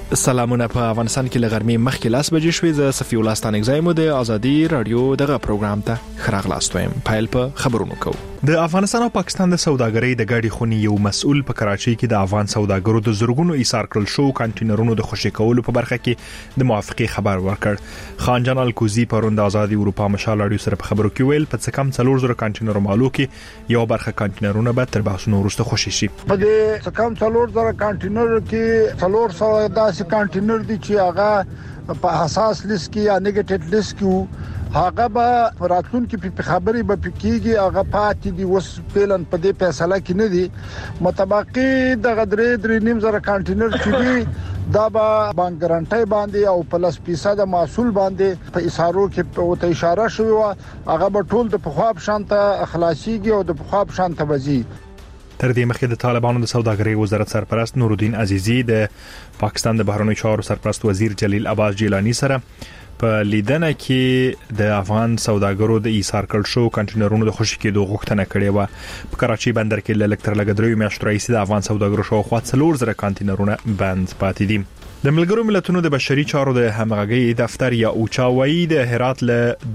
سلامونه. په افغانستان کې لغرمې مخکې لاس بجې شوې. ز صفي الله ستانګ زایم د ازادي رادیو دغه پروګرام ته خراغلاستویم. پایل په خبرونو کو. د افغانستان او پاکستان د سوداګرۍ د ګاډي خونی یو مسؤل په کراچۍ کې د افغان سوداګرو د زورګونو ایثار کړل شو کانټینرونو د خوشی کولو په برخه کې د موافقه خبر ورکړ. خان جان الکوزی پروند ازادي اروپا مشال رادیو سره په خبرو کې ویل په څه کم 400 کانټینرو مالو کې یو برخه کانټینرونه به تر باسونو وروسته خوشی شي. په دې څه کم 400 کانټینرو کې 400 کانټینر دي چې هغه په حساس لیست کې یا نیگیټیو لیست کې هغه به راتلون کې په خبري به پکېږي. هغه پاتې دي وس پلان په دې فیصله کې نه دي. متبقي د غدرې نیم زره کانټینر چې دي دا به بانک ګارانټي باندې او پلس فیصد محصول باندې په اشارو کې په اشاره شوی و. هغه به ټول د پخواب شانته اخلاصيږي او د پخواب شانته وځي. تر دې مخکې د طالبانو د سوداګرۍ وزارت سرپرست نورالدین عزیزی د پاکستان د بهرنیو چارو سرپرست وزیر جلیل عباس جیلانی سره په لیدنه کې د افغان سوداګرو د ایثار کړل شو کانټینرونو د خوشی کېدو غوښتنه کړې و. په کراچۍ بندر کې لکټر لګدري میاشتې رئیس د افغان سوداګرو شو خو 400 کانټینرونه بند پاتې دي. د ملګرو ملتونو د بشري چارو د همغږي دفتر یا اوچاوي د هرات له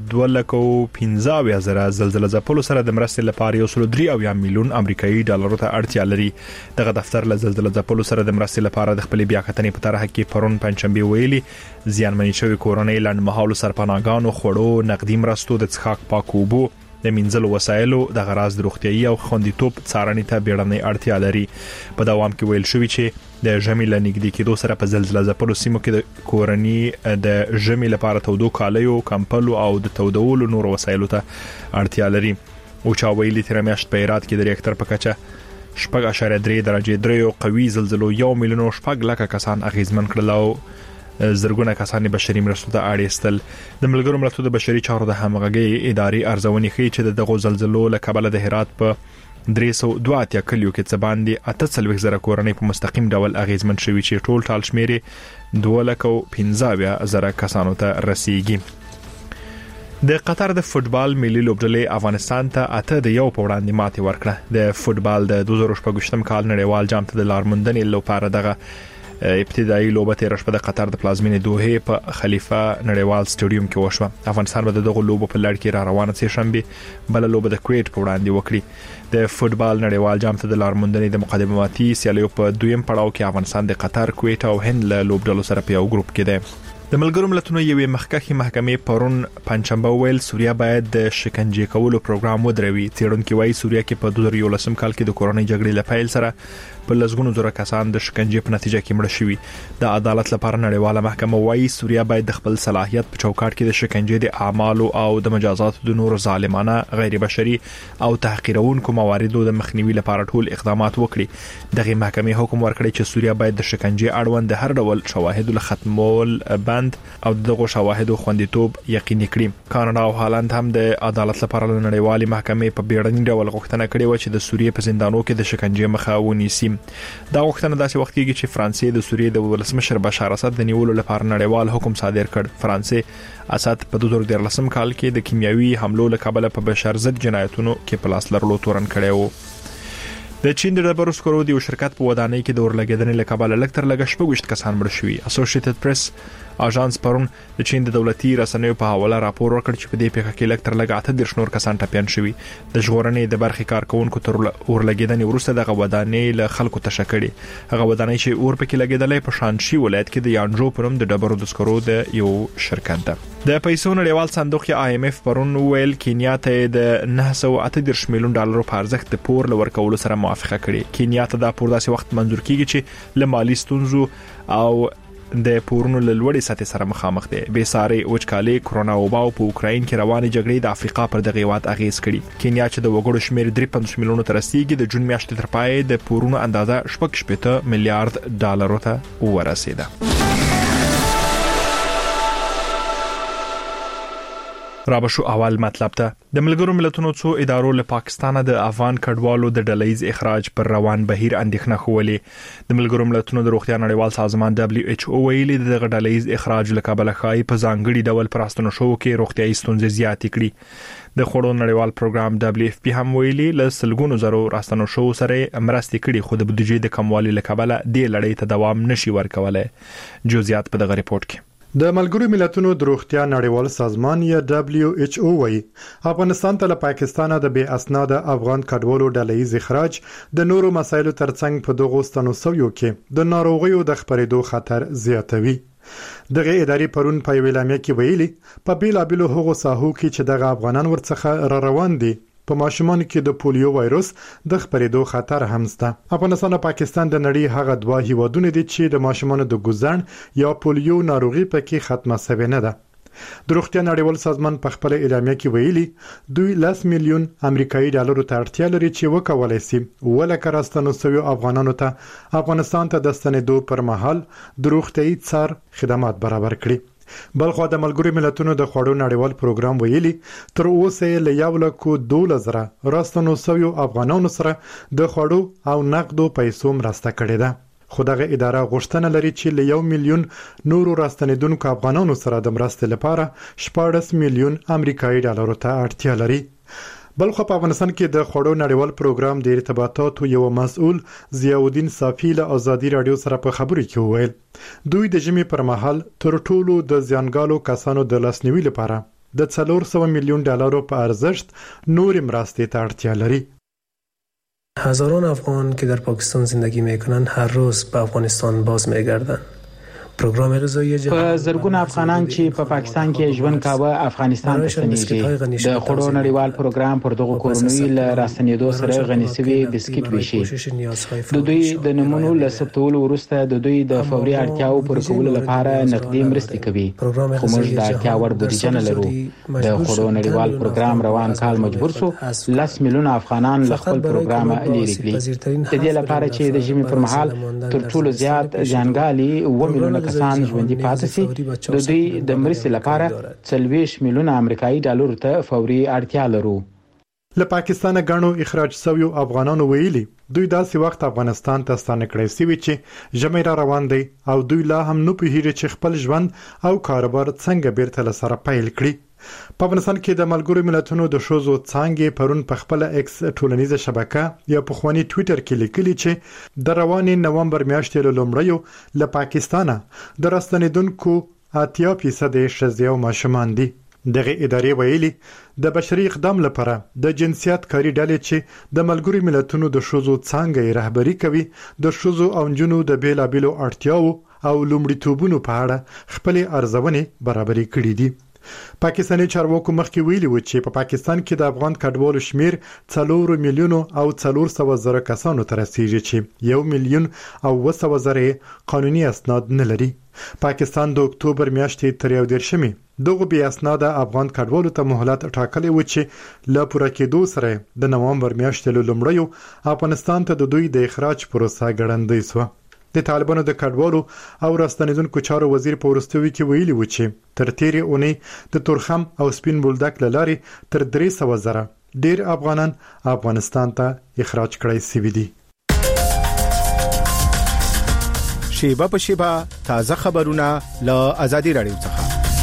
215,000 زلزلې ځپلو سره د مرستې لپاره 1.3 میلیون امریکایي ډالرو ته اړتیا لري. دغه دفتر له زلزلې ځپلو سره د مرستې لپاره د خپل بیاکتنې په طرح کې پرون پنځشنبه ویلي زیانمنې شوی کورنۍ لنډمهالو سرپناهګانو خوړو نقدي مرستو د څښاک پاک اوبو د منځلو وسایلو د غراض د روغتيایي او خوندیتوب څارنې ته بیړنۍ اړتیا لري. په دوام کې ویل شوی چې د ژمي لنګدي کېدو سره په زلزلې ځپلو سیمو کې د کورنۍ د ژمي لپاره تودو کالیو کمپلو او د تودولو نور وسایلو ته اړتیا لري. او چا ویلي تر میاشت په هرات کې د ریاکټر په کچه 4.3 درجه درې قوي زلزلو 1 میلیون 4 لک کسان اغیزمن کړل او زرګونه کسان بشري مرستو ته اړیستل. د ملګرو ملتونو د بشري چارو د همغږي ادارې ارزونې ښیي چې دغه زلزلو له کبله د هرات په 302 کلیو کې څه باندې 48,000 کورنۍ په مستقیم ډول اغیزمن شوي چې ټول ټال شمیر 215,000 کسانو ته رسیدي. د قطر د فوتبال ملي لوبډلې افغانستان ته اته د یو په وړاندې ماتې ورکړه. د فوتبال د 2014 کال نړیوال جام ته د لارموندنې لپاره دغه ابتدایي لوبه تیر شپه د قطر د پلازمینې دوحه په خلیفه نړیوال سټیډیوم کې وشوه. افغانستان به دغه لوبه په لړ کې را روانه سي شنبه بل لوبه د کویت په وړاندې وکړي. د فوتبال نړیوال جام ته د لارموندنې د مقدماتي سیالیو په دویم پړاو کې افغانستان د قطر، کویت او هند له لوبډلو سره په یو ګروپ کې دی. د ملګرو ملتونو یوې مخکښې محکمې پرون پنځشنبه ویل سوریه باید د شکنجه کولو پروګرام ودروي. څېړونکو وايي سوریه کې په 2011 کال کې د کورونی جګړې لپاره سره په لږونو زره کسان د شکنجه په نتیجه کې مړ شوي. د عدالت لپاره نړیواله محکمه وايي سوریه باید د خپل صلاحیت په چوکاټ کې د شکنجه د اعمالو او د مجازاتو د نور ظالمانه غیر بشري او تحقیرونکو مواردو د مخنیوي لپاره ټول اقدامات وکړي. دغه محکمې حکم ورکړی چې سوریه باید د شکنجه اړوند د هر ډول شواهد له ختمول بند او دغه شواهد خوندیتوب یقیني کړي. کاناډا او هالند هم د عدالت لپاره نړیوالې محکمې په بیړني ډول غوښتنه کړې و چې د سوریه په زندانونو کې د شکنجه مخه ونیسي. دا غوښتنه داسې وخت کېږي چې فرانسې د سوریې د ولسمشر بشار اسد د نیولو لپاره نړیوال حکم صادر کړ. فرانسې اسد په 2013 کال کې د کیمیاوي حملو له کبله په بشر ضد جنایتونو کې پلاس لرلو تورن کړی و. د چین د ډبرو سکرو د یو شرکت په ودانۍ کې د اورلګیدنې له کبله لکټر لګ 16 کسان مړ شوي. اسوسییټډ پریس اژانس پرون د چین د دولتي رسنیو په حواله راپور ورکړ چې په دې پیښه کې لکټر لګ 8 نور کسان ټپيان شوي. د ژغورنې د برخې کارکونکو تر اورلګیدنې وروسته د ودانۍ له خلکو تشکړي. هغه ودانۍ چې اور پکې لګیدلې په شانشي ولایت کې د یانجو پرم د ډبرو د سکرو د یو شرکت ده. د پیسو نړیوال صندوق یا IMF پرون ویل کینیا ته د 938 میلیون ډالرو په ارزښت د پور لور کولو سره موافقه کړې. کینیا ته دا پور داسې وخت منزور کیږي چې له مالی ستونزو او د پورونو له لوړې سطح سره مخامخ دي. بې ساري وچکالي، کرونا وبا او په اوکراین کې روانې جګړې د افریقا پر دغه هیواد اغیز کړي. کینیا چې د وګړو شمیر 53 میلیونو ته رسیدي د جون میاشتې تر پای د پورونو اندازه 8 میلیارډ ډالرو ته ورسیده. رابشو اول مطلب ته د ملګرو ملتونو څو ادارو له پاکستانه د افغان کډوالو د ډلهیز اخراج پر روان بهیر اندېښنه خولې د ملګرو ملتونو د روغتیا نړیوال سازمان WHO ویلي د ډلهیز اخراج له کبله خای په ځانګړي ډول پراستنو شو کې روغتیايي ستونزې زیاتې کړي د خوړو نړیوال پروګرام WFP هم ویلي له سلګونو زرو راستنو شو سره مرستې کړي خو د بودیجې د کموالي له کبله د لړۍ ته دوام نشي ورکولای جزئیات په دغه ریپورت کې د ملګرو ملتونو د روغتیا نړیوال سازمان یا WHO وایي افغانستان ته له پاکستانه د بې اسناد افغان کډوالو ډلهیز اخراج د نورو مسایلو ترڅنګ په دغه ستنوسویو کې د ناروغیو د خپرېدو خطر زیاتوي. دغه ادارې پرون په اعلامیه کې ویلي په بیلابیلو هغو ساحو کې چې دغه افغانان ورڅخه روان دي په ماشومانو کې د پولیو وایروس د خپرېدو خطر هم شته. افغانستان او پاکستان د نړۍ هغه دوه هیوادونه دي چې د ماشومانو د ګوزن یا پولیو ناروغي پکې ختمه شوې نه ده. د روغتیا نړیوال سازمان په خپل اعلامیه کې ویلي دوی 10 میلیون امریکایي ډالرو ته اړتیا لري چې وکولای شي ولکه راستنو شوی افغانانو ته افغانستان ته د ستنېدو پر مهال د روغتیايي څار خدمات برابر کړي. بلخو د ملګرو ملتونو د خوړو نړیوال پروګرام ویلي تر اوسه له 1,12,000 راستنو شوی افغانانو سره د خوړو او نقدو پیسو مرسته کړې ده. خو دغه اداره غوښتنه لري چې له 1 میلیون نورو راستنیدونکو افغانانو سره د مرستې لپاره 14 میلیون امریکایي ډالرو ته اړتیا لري. بلخو په افغانستان کې د خوړو نړیوال پروګرام د ارتباطاتو یو مسؤل ضیاءالدین صافی له آزادي رادیو سره په خبرو کې وویل دوی د ژمي پر مهال تر ټولو د زیانګالو کسانو د لاسنیوي لپاره د 400 میلیون ډالرو په ارزښت نور مرستې ته اړتیا لري. هزاران افغان که در پاکستان زندگی میکنند هر روز به افغانستان باز میگردند. پروګرام رضایی په زرګونه افغانان چې په پاکستان کې ژوند کاوه افغانستان ته ستنېږي. د خوړو نړیوال پروګرام پر دغه کورنۍ له راستنېدو سره غني شوي بسکټ ویشي. د دوی د نمونو له ثبتولو وروسته د دوی د فوري اړتیاو پوره کولو لپاره نقدي مرستې کوي. خو موږ د اړتیا وړ بودیجه نه لرو. د خوړو نړیوال پروګرام روان کال مجبور شو 10 میلیونه افغانان له خپل پروګرام لرې کړي. د دې لپاره چې د ژمي پر مهال تر ټولو زیات ځانګالي 2 میلیونه کسان ژوندي پاتې شي. د دوی د مرستې لپاره 40 میلیونه امریکایي ډالر ته فوري اړتیا لرو. له پاکستانه غاڼو اخراج شوی افغانانو ویلي دوی داسې وخت افغانستان ته ستانه کړی شوی چې ژمي را روان دي او دوی لا هم نه پوهیږي چې خپل ژوند او کاروبار څنګه بیرته لسره پیل کړي. په افغانستان کې د ملګرو ملتونو د شوزو څانګې پرون په خپل ایکس ټولنیزه شبکه یا په خواني ټوئیټر کې لیکلي چې د روانې نومبر میاشتې له لومړیو له پاکستانه د راستنیدونکو 80% ښځې او ماشومان دي. دغه ادارې ویلي د بشري اقدام لپاره د جنسیت کاری ډلې چې د ملګرو ملتونو د شوزو څانګې رهبری کوي د شوزو او جنونو د بیلابیلو اړتیاو او لومړیتوبونو په اړه خپل ارزونې برابرې کړې دي. پاکستاني چارواکو مخکې ویلي و چې په پاکستان کې د افغان کډوالو شمیر 4 میلیون او 400 زره کسانو ته رسیدي چې 1 میلیون او 200 زره قانوني اسناد نه لري. پاکستان د اکتوبر میاشتې تر 11 دغه بې اسناد افغان کډوالو ته مهلت ټاکلی و چې لا پوره کېدو سره د نومبر میاشتې له لومړیو افغانستان ته د دوی د اخراج پروسه ګړندۍ شوه. د طالبانو د کډوالو او راستنیدونکو چارو وزیر په ورستوي کې ویلي و چې تر تیرې اونۍ د تورخم او سپین بولدک لاري تر 300 زره ډیر افغانان افغانستان ته اخراج کړای شوي دي. شیبه په شیبه تازه خبرونه له آزادي رادیو څخه.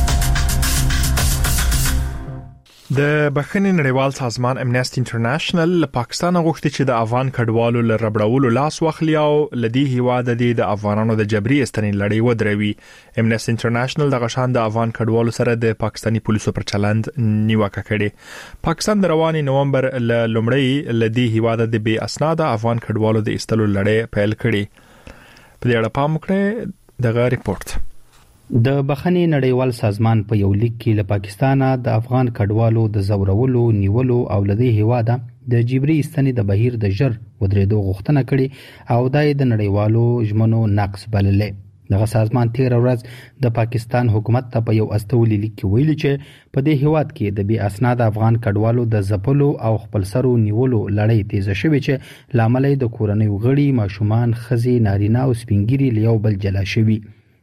د بخښنې نړیوال سازمان امنیستي انټرنیشنل له پاکستان غوښتي چې د افغان کډوالو له ربړولو لاس واخلي او لدی هیواد د افغانانو د جبري استنې لړۍ ودروي. امنیستي انټرنیشنل د غشان د افغان کډوالو سره د پاکستاني پولیسو پر چلند نیوکه کړې. پاکستان د رواني نومبر له لومړی لدی هیواد د بې اسناد افغان کډوالو د استلو لړۍ پیل کړې. په دې اړه پام وکړئ دغه ریپورت. د بخښنې نړیوال سازمان په یو لیک کې له پاکستانه د افغان کډوالو د زورولو نیولو او لدی هیواده د جبري استنې د بهیر د ژر ودرېدو غوښتنه کړې او دای د نړیوالو ژمنو نقض بللې. دغه سازمان 13 ورځ د پاکستان حکومت ته په یو استولي لیک کې ویلي چې په دې هیواد کې د بې اسناد افغان کډوالو د ځپلو او خپلسرو نیولو لړۍ تیزه شوې چې لامل د کورنۍ غړي ماشومان ښځې نارینه او سپینګیري له یو بل جلا شوي.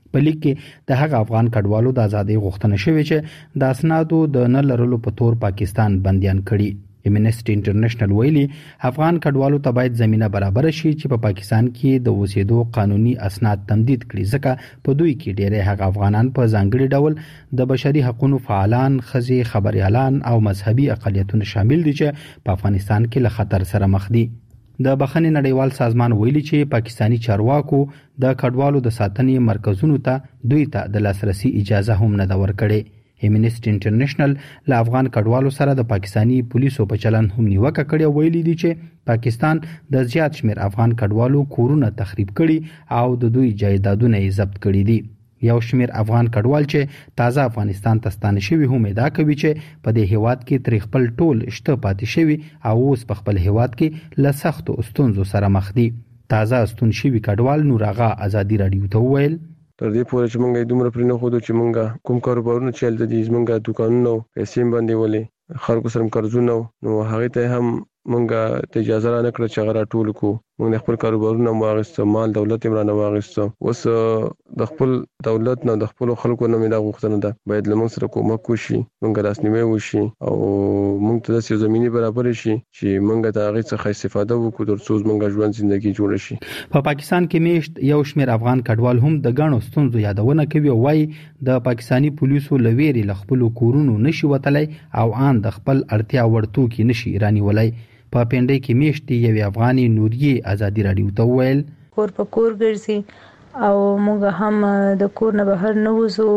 په لیک کې د هغه افغان کډوالو د ازادۍ غوښتنه شوې چې د اسنادو د نه لرلو په تور پاکستان بنديان کړي. امنیسټي انټرنیشنل ویلي افغان کډوالو ته باید زمينه برابر شي چې په پاکستان کې د اوسېدو قانوني اسناد تمدید کړي، ځکه په دوی کې ډېری هغه افغانان په ځانګړي ډول د بشري حقوقو فعالان، ښځې، خبريالان او مذهبي اقلیتونه شامل دي چې په افغانستان کې له خطر سره مخ دي. د بخښنې نړیوال سازمان ویلي چې پاکستانی چارواکو د کډوالو د ساتنې مرکزونو ته دوی ته د لاسرسي اجازه هم نه ده ورکړې. امنیسټي انټرنیشنل له افغان کډوالو سره د پاکستانی پولیسو په چلن هم نیوکه کړې، ویلي دي چې پاکستان د زیات شمیر افغان کډوالو کورونه تخریب کړي او د دوی جایدادونه یې ضبط کړي دي. یو شمیر افغان کډوال چې تازه افغانستان ته ستانه شوي هم ادعا کوي چې په دې هیواد کې تر خپل ټول شته پاتې شوي او اوس په خپل هیواد کې له سختو ستونزو سره مخ دي. تازه ستون شوي کډوال نور آغا ازادي رادیو ته وویل تر دې پورې چې مونږه دومره پرې نه خو چې مونږه کوم کاروبارونه چل د دې مونږه دکانونه پیسې باندې ولې خلکو سره قرضونه نو هغه ته هم مونږه اجازه را نکړه چې غره ټول کو مونږ خپل کاروبارونه واغسته، مال دولت عمران واغسته. اوس د خپل دولت نه د خپل خلکو نه مې دا غوښتنه ده باید لمن سره کومک وشي، مونږ راسنیمه وشي او مونږ ته د زميني برابر شي چې مونږ د هغه څخه استفاده وکړو ترڅو مونږ ژوند ژوندۍ جوړ شي. په پاکستان کې میشت یو شمیر افغان کډوال هم د غاڼو ستونزو یادونه کوي او وايي د پاکستانی پولیسو لویري لخپل کورونو نشي وتلای او ان د خپل اړتیا ورتو کې نشي ایرانی ولای. په پندې کې میشتي یو افغاني نوریه ازادي رادیو ته ویل کور په کور ګرځي او موږ هم د کور نه بهر نه وځو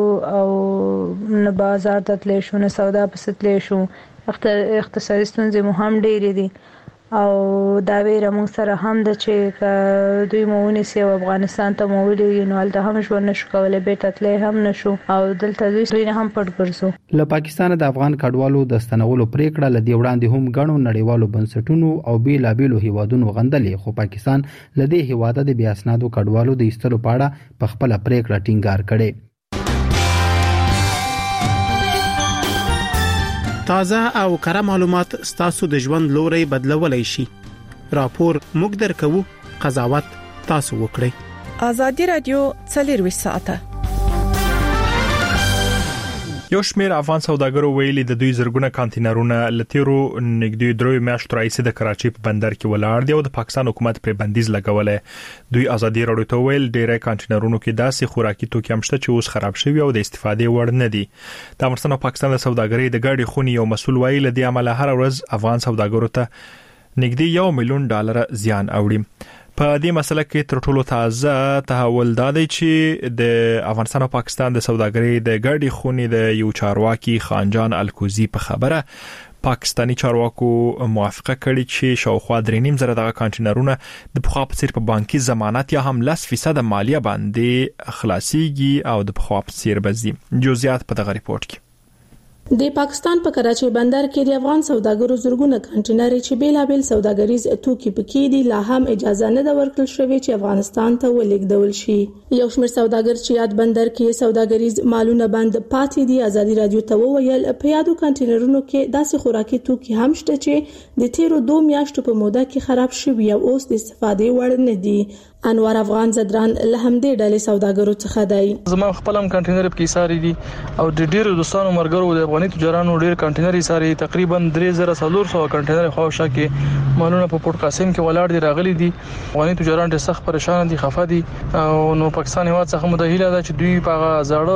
او نه بازار ته تللی شو، نه سودا پسې تللی شو. اقتصادي ستونزې مو هم ډېرې دي او دا ویره موږ سره هم ده چې دوی مو ونیسي او افغانستان ته مو ولېږي نو هلته هم ژوند نشو کولی، بیرته تللی هم نشو او دلته دوی نه هم پټ ګرځو. له پاکستانه د افغان کډوالو د ستنولو پریکړه له دې وړاندې هم ګڼو نړیوالو بنسټونو او بیلابیلو هیوادونو غندلې، خو پاکستان له دې هیواده د بې اسنادو کډوالو د ایستلو په اړه په خپله پریکړه ټینګار کړی. تازه او کره معلومات ستاسو د ژوند لوري بدلولای شي. راپور موږ درکوو، قضاوت تاسو وکړئ. ازادي رادیو 24 ساعته. یو شمیر افغان سوداګرو ویلي د دوی زرګونه کانټینرونه لتیرو نګدي دروي میاشتو راځي د کراچي په بندر کې ولاړ دي او د پاکستان حکومت پر بندیز لګولې. دوی ازادي رادیو ته ویل ډیره کانټینرونو کې داسې خوراکي توکي هم شته چې اوس خراب شوی او د استفادې وړ نه دي. د افغانستان او پاکستان د سوداګرۍ د ګاډي خونی یو مسول ویل د عمل هر ورځ افغان سوداګرو ته نګدي $1 ملیون زیان اوړي. په دې مسله کې تر ټولو تازه تحول دا دی چې د افغانستان او پاکستان د سوداګرۍ د ګاډي خونی د یو چارواکي خانجان الکوزی په خبره پاکستانی چارواکو موافقه کړې چې شاوخوا 3.5 دغه کانټینرونه د پخوا په څیر په بانکي ضمانت یا هم 10% مالیه باندې خلاصيږي او د پخوا په څیر بزي. جزئیات په دغه ریپورت کې. د پاکستان په کراچي بندر کې د افغان سوداګرو زرګونه کانټینر چې بیلابل سوداګریز توکي پکې دي لا هم اجازه نه ده ورکړل شوې چې افغانستان ته ولېږدول شي. یو شمېر سوداګر چې یاد بندر کې سوداګریز مالونه بند پاتې دي ازادي رادیو ته وویل په یادو کانټینرونو کې داسې خوراکي توکي هم شته چې د تیرو 2 میاشتو په موده کې خراب شوي او اوس د استفادې وړ نه دي. انوار افغان زدران له همدې ډلې سوداګرو څخه دی. زما خپلم کانټینر په ساري دي او د ډیرو دوستانو مرګرو د افغاني تجارانو ډیر کانټینر ساري تقریبا 3400 کانټینر خوښه کې مالونه په پورت قاسم کې ولاړ دي راغلي دي. افغاني تجاران ډېر سخت پریشان دي، خفه دي او نو پاکستان هیواد څخه متهیله ده چې دوی په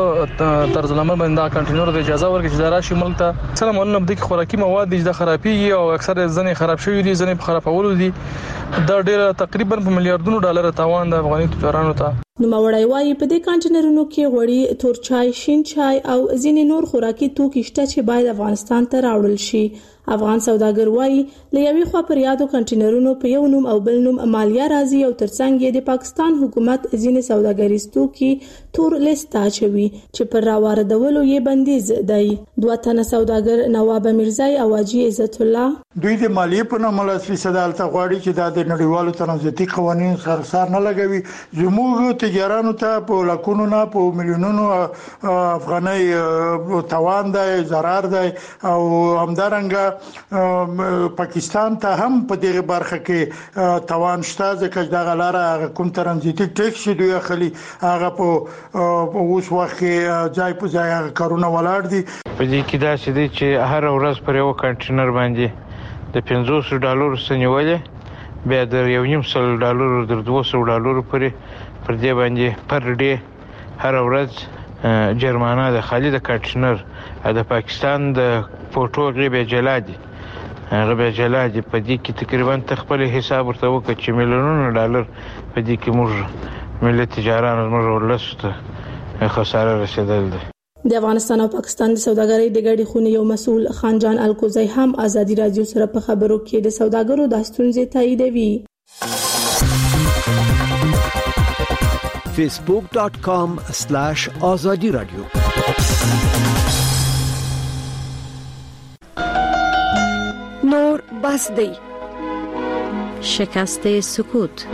زړه طرز العمل باندې کانټینر د اجازه ورکړي چې راشي ملک ته. سلام عليكم. د خوراکي مواد د خرابېږي او اکثر ځنې خراب شوي دي، ځنې خرابول دي. دا ډېر تقریبا په ملیاردونو ډالر تاوان د افغاني تجارانو ته. نو موړی وايي په دې کانټینرونو کې غوړي، تور چای، شین چای او ځینې نور خوراکي توکي شته چې باید افغانستان ته راوړل شي. افغان سوداګر وايي لوي خو پر یادو کانټینرونو په یو نوم او بل نوم مالیه راځي او ترڅنګ یې د پاکستان حکومت ځینې سوداګریز توکي تور لیست اچوي چې پر راوړدولو یې بندیز دی. دوه تنه سوداګر نواب میرزای او حاجی عزت الله دوی د مالیې په نوم 10% الته غواړي چې دا د نړیوالو تنظیمي قوانینو سره نه لګوي. زموږ تجارانو ته په لکونو نه په میلیونونو افغاني توان دی، ضرر دی او همدارنګه پاکستان ته هم په دغه برخه کې توان شته ځکه دا غلاره کوم ترانزیتي ټیکس دوی اخلي هغه په اوس وخت کې ځای په ځای کارونه ولاړ دي. په دې کې دا چې دی چې هر ورځ پر یو کنټینر باندې د $500 سنولې بیا د $1.5 در $200 پر دې باندې پر ډے هر ورځ جرمانه د خالي د کنټینر د پاکستان د فوټو غیبه جلادي په دې کې تقریبا تخپل حساب ورته وکړي چې میلیونونو ډالر په دې کې موږ ملت تجارت موږ ولسته خساره رسیدل دي. د افغانستان او پاکستان د سوداګرۍ د ګډې خونې یو مسؤل خانجان الکوزی هم ازادي رادیو سره په خبرو کې د سوداګرو د ستونزې تاییدوي. facebook.com/azadi radio نور بس دی شکست سکوت.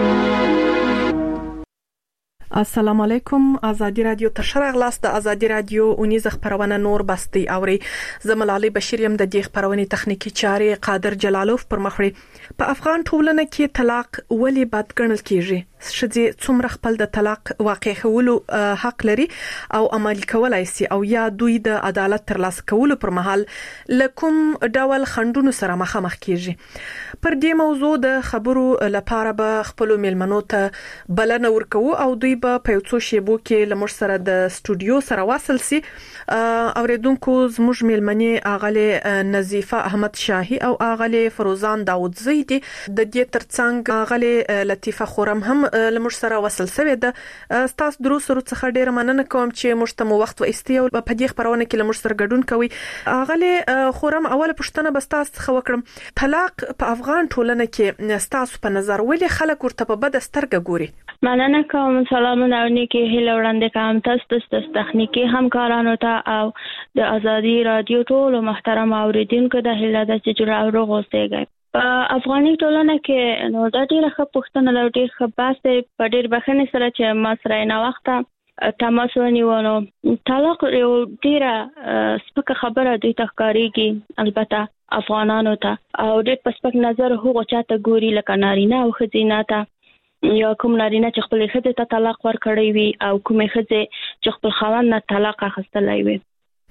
السلام علیکم. ازادي رادیو تشرغ لاس د ازادي رادیو اونیز خبرونه نور بستی اوري. زملالي بشیر يم د دې خبرونه تخنیکی چارې قادر جلالوف پر مخړي. په افغان ټولنه کې طلاق ولی بد ګڼل کیږي؟ شذي څومره خپل د طلاق واقع کولو حق لري او عملي کولای شي او یا دوی د عدالت ترلاسه کولو پر مهال لکم ډول خندونو سره مخامخ کیږي؟ پر دې موضوع د خبرو لپاره به خپل میلمنو ته بلنه ورکو او دوی په پیوڅو شیبو کې لمر سره د استودیو سره واصل سي. اوریدونکو زموږ میلمنې اغله نظیفه احمد شاهي او اغله فروزان داوود زیدي د دې ترڅنګ اغله لطیفه خورم هم لمر سره وصل سوي ده. تاسو درو سره څخه ډیر مننه کوم چې مشتمو وخت و استیو په دې خبرونه کې لمر سره ګډون کوي. اغله خورم اوله پښتنه بس تاسو خو وکړم طلاق په افغان ټولنه کې تاسو په نظر ولې خلک ورته په بد سترګه ګوري؟ مننه کوم. سلامونه او نیکی هیله وړاندې کوم تاسو د تخنیکی همکارانو ته او د ازادي رادیو ټول محترم اوریدونکو د هیله د چې جوړ او غوښتګي. په افغاني ټولنه کې نو د ډیره ښه پښتنه لري ډیر ښه باسه په ډیر بخنه سره چې ما سره نه وخته تماس ونیونو. طلاق یو ډیره سپکه خبره دی تخکاریږي البته افغانانو ته او ډیر په سپک نظر هغه چاته ګوري لکه نارینه او خزینه ته یا کوم نارینه چې خپل خزه ته طلاق ورکړی وي او کوم خزه چې خپل خاوند نه طلاق اخیستلای وي.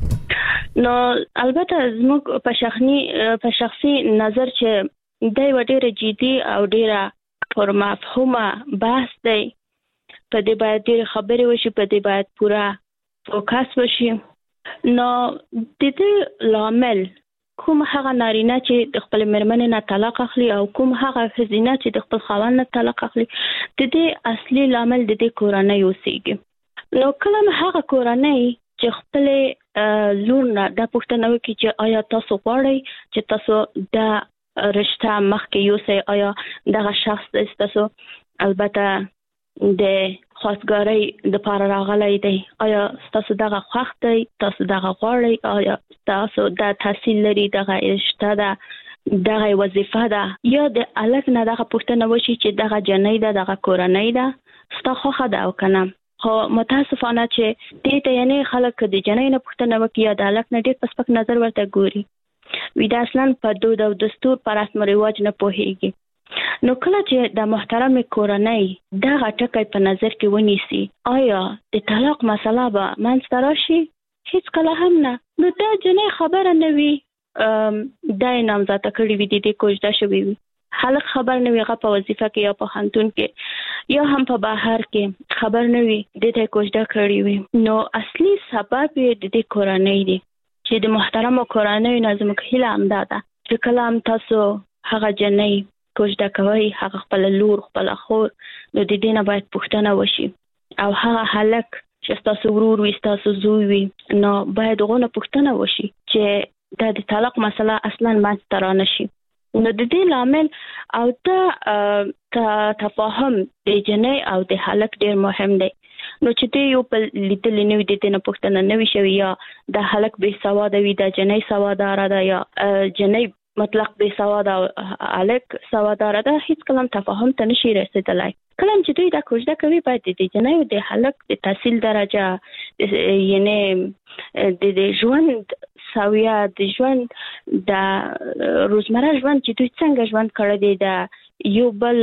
نو البته زموږ په شخصي نظر چې د ډیره جدي او ډیره پر مفهومه بحث دی. په دې باید ډیره خبرې وشي، په دې باید پورا فوکس وشي. نو د دې لامل کوم هغه نارینه چې د خپل مرمنې نه طلاق اخلي او کوم هغه خزینه چې د خپل خاوند نه طلاق اخلي، د دې اصلي لامل د دې کورنۍ اوسېږي. نو کله هغه کورنۍ چې خپل لور نه د پښتنو کې چې آیا تاسو غواړئ چې تاسو د رشتہ مخکې یوسئ، آیا دغه شخص تاسو البته د خاصګاری د پاره راغلی دی، آیا تاسو دغه خوښ دی، تاسو دغه غواړئ، آیا تاسو د تحصیل لري، دغه رشتہ ده، دغه وظیفه ده، یا د الګ نه دغه پښتنه وشي چې دغه جنۍ ده، دغه کورنۍ ده، ستا خوښه ده او کنه. خو متاسفانه چې دې ته یعنی خلک د جنۍ نه پښتنه وکي یا د الګ نه ډېر په سپک نظر ورته ګوري. وی دا اصلا په دود او دستور پر رسم رواج نه پوهیږي. نو کله چې د محترم کورنۍ دغه ټکی په نظر کې ونیسي، آیا د طلاق مسله به منځته راشي؟ هیڅ کله هم نه. نو دا جنۍ خبره نه وي دا یې نامزاده کړې وي، د دې کوژده شوې وي، خلک خبر نه وي، هغه په وظیفه کې یا په خانتون کې یا هم په بهر کې خبر نه وي، د دې کوژده کړې وي. نو اصلي سبب یې د دې کورنۍ دی چې د محترم کورنۍ نه زموږ هیله همدا ده چې کله هم تاسو هغه جنۍ کوژده کوي، هغه خپل لور، خپل خور، نو د دې نه باید پوښتنه وشي او هغه هلک چې تاسو ورور وي، تاسو زوی وي، نو باید غوښنه پوښتنه وشي چې د طلاق مسله اصلا منځته را نشي. نو د دې لامل او د تفاهم د جنۍ او د هلک ډیر مهم دی. نو چې ته یو په لیدل نه وي، د دې نه پوښتنه نه وي شوی، یا د هلک بې سواده وي، د جنۍ سواداره ده، یا جنۍ مطلق بې سواده او هلک سواداره ده، هیڅ کلام تفاهم ته نشي رسیدلای. کله چې دوی دا کوژده کوي، باید د جنۍ او د هلک د تحصیل درجه یعنی د ژوند سویه د ژوند د روزمره ژوند چې دوی څنګه ژوند کړی دی د یو بل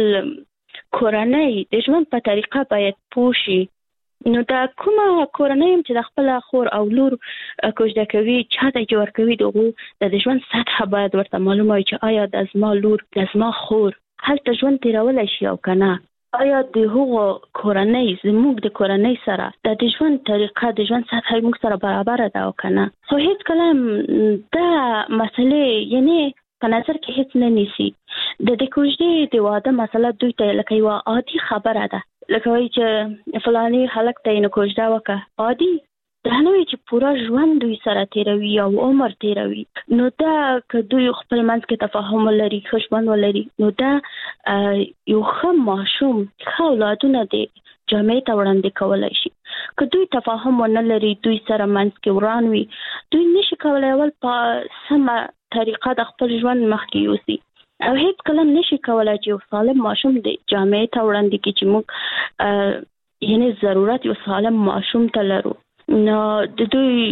کورنۍ د ژوند په طریقه باید پوه شي. نو دا کومه کورنۍ چې د خپل خور او لور کوژده کوي چاته چې ورکوي دغه د ژوند سطح باید ورته معلومه وي چې آیا د زما لور د زما خور هلته ژوند تیرولی شي او که نه، آیا د هغو کورنۍ زموږ د کورنۍ سره د ژوند طریقه د ژوند سطح موږ سره برابره ده او که نه. خو هیڅ کله دا مسئلې یعنی په نظر کې هیڅ نه نیسي. د کوژدې د واده مسله دوی ته لکه یوه عادي خبره ده، لکه وایي چې فلانی هلک ته یې نو کوژده وکړه، عادي دا نه وي چې پوره ژوند دوی سره تیروي او عمر تیروي. نو دا که دوی خپل منځ کې تفاهم ولري، ښه ژوند ولري، نو دا یو ښه ماشوم ښه اولادونه دی جامعې ته وړاندې کولی شي. که دوی تفاهم ونه لري، دوی سره منځ کې وران وي، دوی نشي کولی اول په سمه طریقه د خپل ژوند مخکې یوسي او هیڅ کله نشي کولی چې یو سالم ماشوم دی جامعې ته وړاندې کړي چې موږ یعنی ضرورت یو سالم ماشوم ته لرو. نو د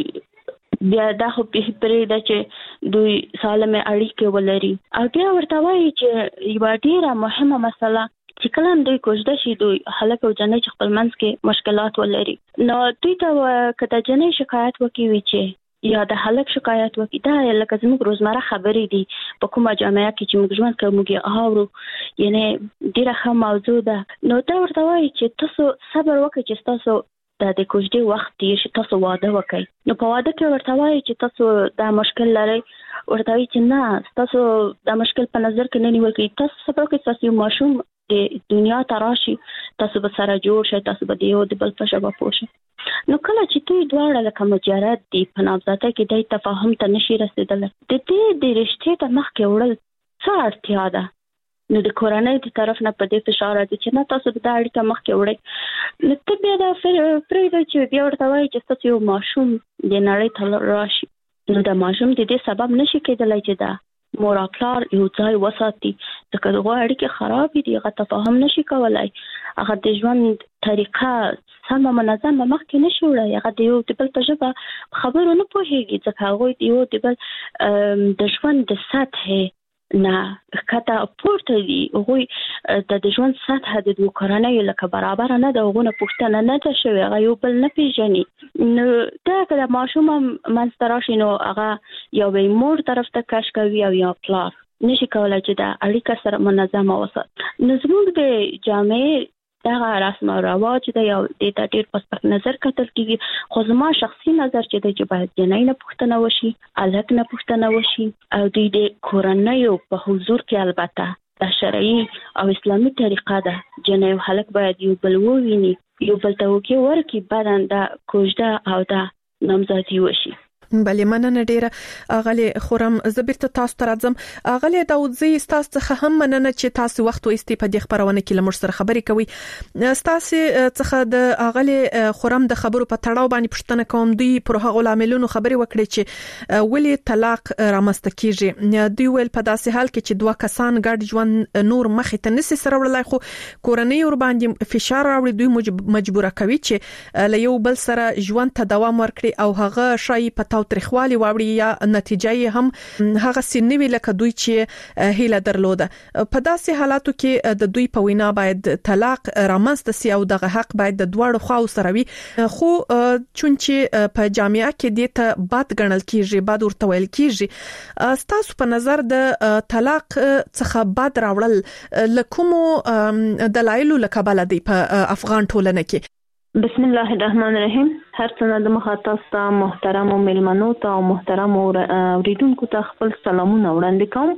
دوی بیا دا خو پرېږده چې دوی سالمې اړیکې ولري او بیا ورته وایي چې یوه ډېره مهمه مسله چې کله دوی کوژده شي، دوی هلک او جنۍ چې خپل منځ کې مشکلات ولري، نو دوی ته که د جنۍ شکایت وکړي چې یا د هلک شکایت وکړي، دا لکه زموږ روزمره خبرې دي په کومه جامعه کې چې موږ ژوند کوو موږ یې اورو، یعنی ډېره ښه موضوع ده. نو دا ورته وایي چې تاسو صبر وکړئ چې ستاسو د کوژدې وخت تېر شي، تاسو واده وکړئ. نو په واده کې ورته وایي چې تاسو دا مشکل لرئ، ورته وایي چې نه ستاسو دا مشکل په نظر کې نه نیول کېږي، تاسو صبر وکړئ، تاسو یو ماشوم د دنیا ته راشي، تاسو به سره جوړ شئ، تاسو به د یو د بل په ژبه پوه شئ. نو کله چې دوی دواړه لکه مجرد دي په نامزدۍ کې دی تفاهم ته نشي رسېدلی، د دې د رشتې ته مخکې وړل څه اړتیا ده؟ نو د کورنۍ د طرف نه په دې فشار راځي چې نه تاسو دا اړیکه مخکې وړئ. نو ته بیا دا پرېږده چې بیا ورته وایي چې ستاسو یو ماشوم د نړۍ ته راشي، نو د ماشوم د دې سبب نشي کېدلی چې دا مور او پلار یو ځای وساتي، ځکه دغه اړیکې خرابې دي، هغه تفاهم نشي کولی، هغه د ژوند طریقه سمه منظمه مخکې نشي وړی، هغه د یو د بل په ژبه خبرو نه پوهېږي، ځکه هغوی د یو د بل د ژوند د سطحې نه ښکته پورته دي، هغوی د ژوند سطحه د دوی کورنیو لکه برابره نه ده، هغو نه پوښتنه نه ده شوې، هغه یو بل نه پېژني. نو دا که د ماشوم منځته راشي نو هغه یا به یې مور طرف ته کش کوي او یا پلار نشي کولی چې دا اړیکه سره منظمه وساتي. نو زموږ د جامعې دغه رسم او رواج دی او دې ته ډېر په سپک نظر کتل کېږي، خو زما شخصي نظر چې دی چې باید جنۍ نه پوښتنه وشي، هلک نه پوښتنه وشي او دوی د کورنیو په حضور کې البته دا شرعي او اسلامي طریقه ده، جنۍ او هلک باید یو بل وویني، یو بل ته وکړي ورکړي، بعداً دا کوژده او دا نامزادي وشي. بلې مننه ډیره غلي خورم. زه بیرته تاسو ته راځم. غلي داودزی تاسو څخه هم مننه چې تاسو وخت وایستې په دې خبرونه کې لمر سره خبرې کوي. تاسو څخه د غلي خورم د خبرو په تړاو باندې پوښتنه کوم، دوی پر هغه عاملونو خبرې وکړي چې ولې طلاق رامنځته کیږي. دوی ویل په داسې حال کې چې دوه کسان ګډ ژوند نور مخې ته نسی سره وړلای، خو کورنۍ ور باندې فشار راوړي، دوی مجبوره کوي چې له یو بل سره ژوند ته دوام ورکړي او هغه شای په تاوتریخوالي واوړي یا نتیجه یې هم هغه سینوي لکه دوی چې هیله درلوده. په داسې حالاتو کې د دوی په وینا باید طلاق رامنځته سي او دغه حق باید د دواړو خواو سره وي، خو چون چې په جامعه کې دې ته بد ګڼل کیږي، بد ورته ویل کیږي، ستاسو په نظر د طلاق څخه بد راوړل لکومو دلایلو لکبل دی په افغان ټولنه کې؟ بسم الله الرحمن الرحیم. هر څنګه د مخاطب ته محترم او ملمنو ته او محترم اوریدونکو ته خپل سلامونه وړاندې کوم.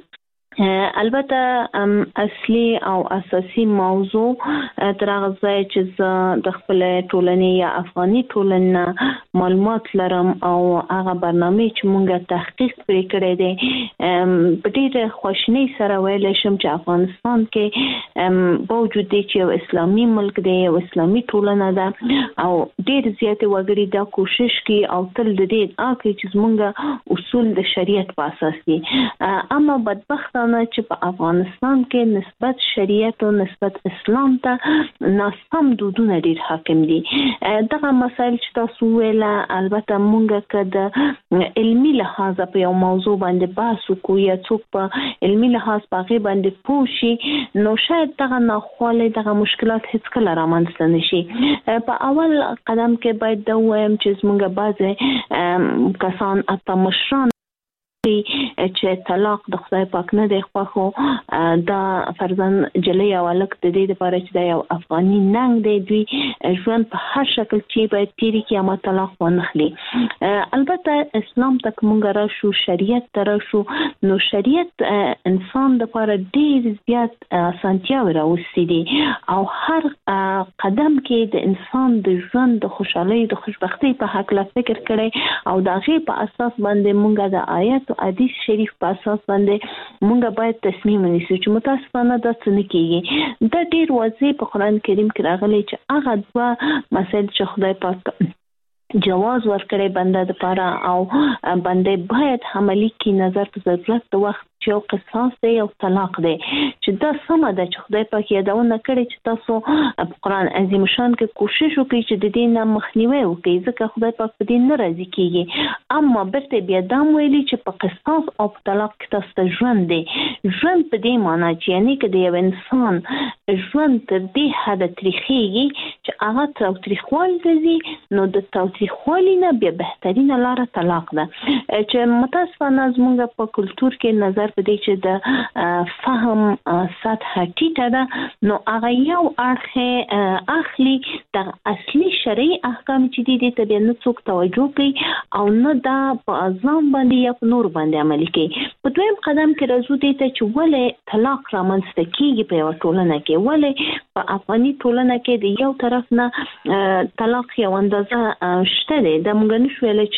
البته اصلي او اساسي موضوع تر هغه ځای چې زه د خپل ټولنې یا افغاني ټولنې معلومات لرم او هغه برنامه چې مونږه تحقیق پرې کړی دی په ډېر خوشنۍ سره ویلی شم چې افغانستان کې باوجود دی چې یو اسلامي ملک دی، یو اسلامي ټولنه ده او ډېر زیاتې وګړي دا کوشش کوي او تل د دې ادعا کوي چې زمونږ اصول د شریعت په اساس دي، اما بدبختانه چې په افغانستان کې نسبت شریعت او نسبت اسلام ته ناسم دودونه ډېر حاکم دي. دغه مسایل چې تاسو ویل کله البته مونږ کده علمي لحاظ په یو موضوع باندې بحث وکړو یا څوک په علمي لحاظ په هغه باندې پوه شي نو شاید دغه ناخواله دغه مشکلات هیڅ کله رامنځته نشي. په اول قدم کې باید دا وایم چې زمونږ بعضې کسان اته مشران چې طلاق د خدای پاک نه دی خوښو دا فرضاً جلی او الک د دې لپاره چې دا یو افغاني ننګ دی دوی ژوند په هر شکل چې باید تیری کې اما طلاق ونخلي. البته اسلام تک مونږ راشو شریعت ته راشو نو شریعت انسان لپاره ډیر زیات اسانتیاوې راوستي دي او هر قدم کې د انسان د ژوند د خوشحالۍ د خوشبختۍ په هکله فکر کړي او د هغې په اساس باندې مونږ د آیت حدیث شریف په اساس باندې مونږ باید تصمیم ونیسو چې متاسفانه دا څه نه کیږي. دا ډیر واضح په قرآن کریم کې راغلی چې هغه دوه مسایل چې خدای پاک جواز ورکړي بنده د پاره او بنده باید عملی کی نظر په ضرورت د وخت چې یو قصاص دی او طلاق دی چې دا سمه ده چې خدای پاک یادونه کړي چې تاسو په قرآن عظیم شان کې کوشش وکړئ چې د دې نه مخنیوي وکړئ ځکه خدای پاک په دې نه راضي کیږي. اما برته بیا دا ویلي چې په قصاص او په طلاق کې تاسو ته ژوند دی. ژوند په دې معنی چې یعنی که د یو انسان ژوند تر دې حده تریخیږي چې هغه تاوتریخوالي ته ځي نو د تاوتریخوالي نه بیا بهترینه لاره طلاق ده چې متاسفانه زموږ په کلتور کې نظر په دې چې د فهم سطح ټیټه ده نو هغه یو اړخ اخلي د اصلي شرعي احکام چې دي ته بیا نه څوک توجه کوي او نه دا په ځان باندې یا په نور باندې عملي کوي. په دویم قدم کې راځو دې ته چې ولې طلاق رامنځته کیږي په یو ټولنه کې. ولې په افغاني ټولنه کې د یو طرف نه طلاق یو اندازه شته دی دا موږ نشو ویلی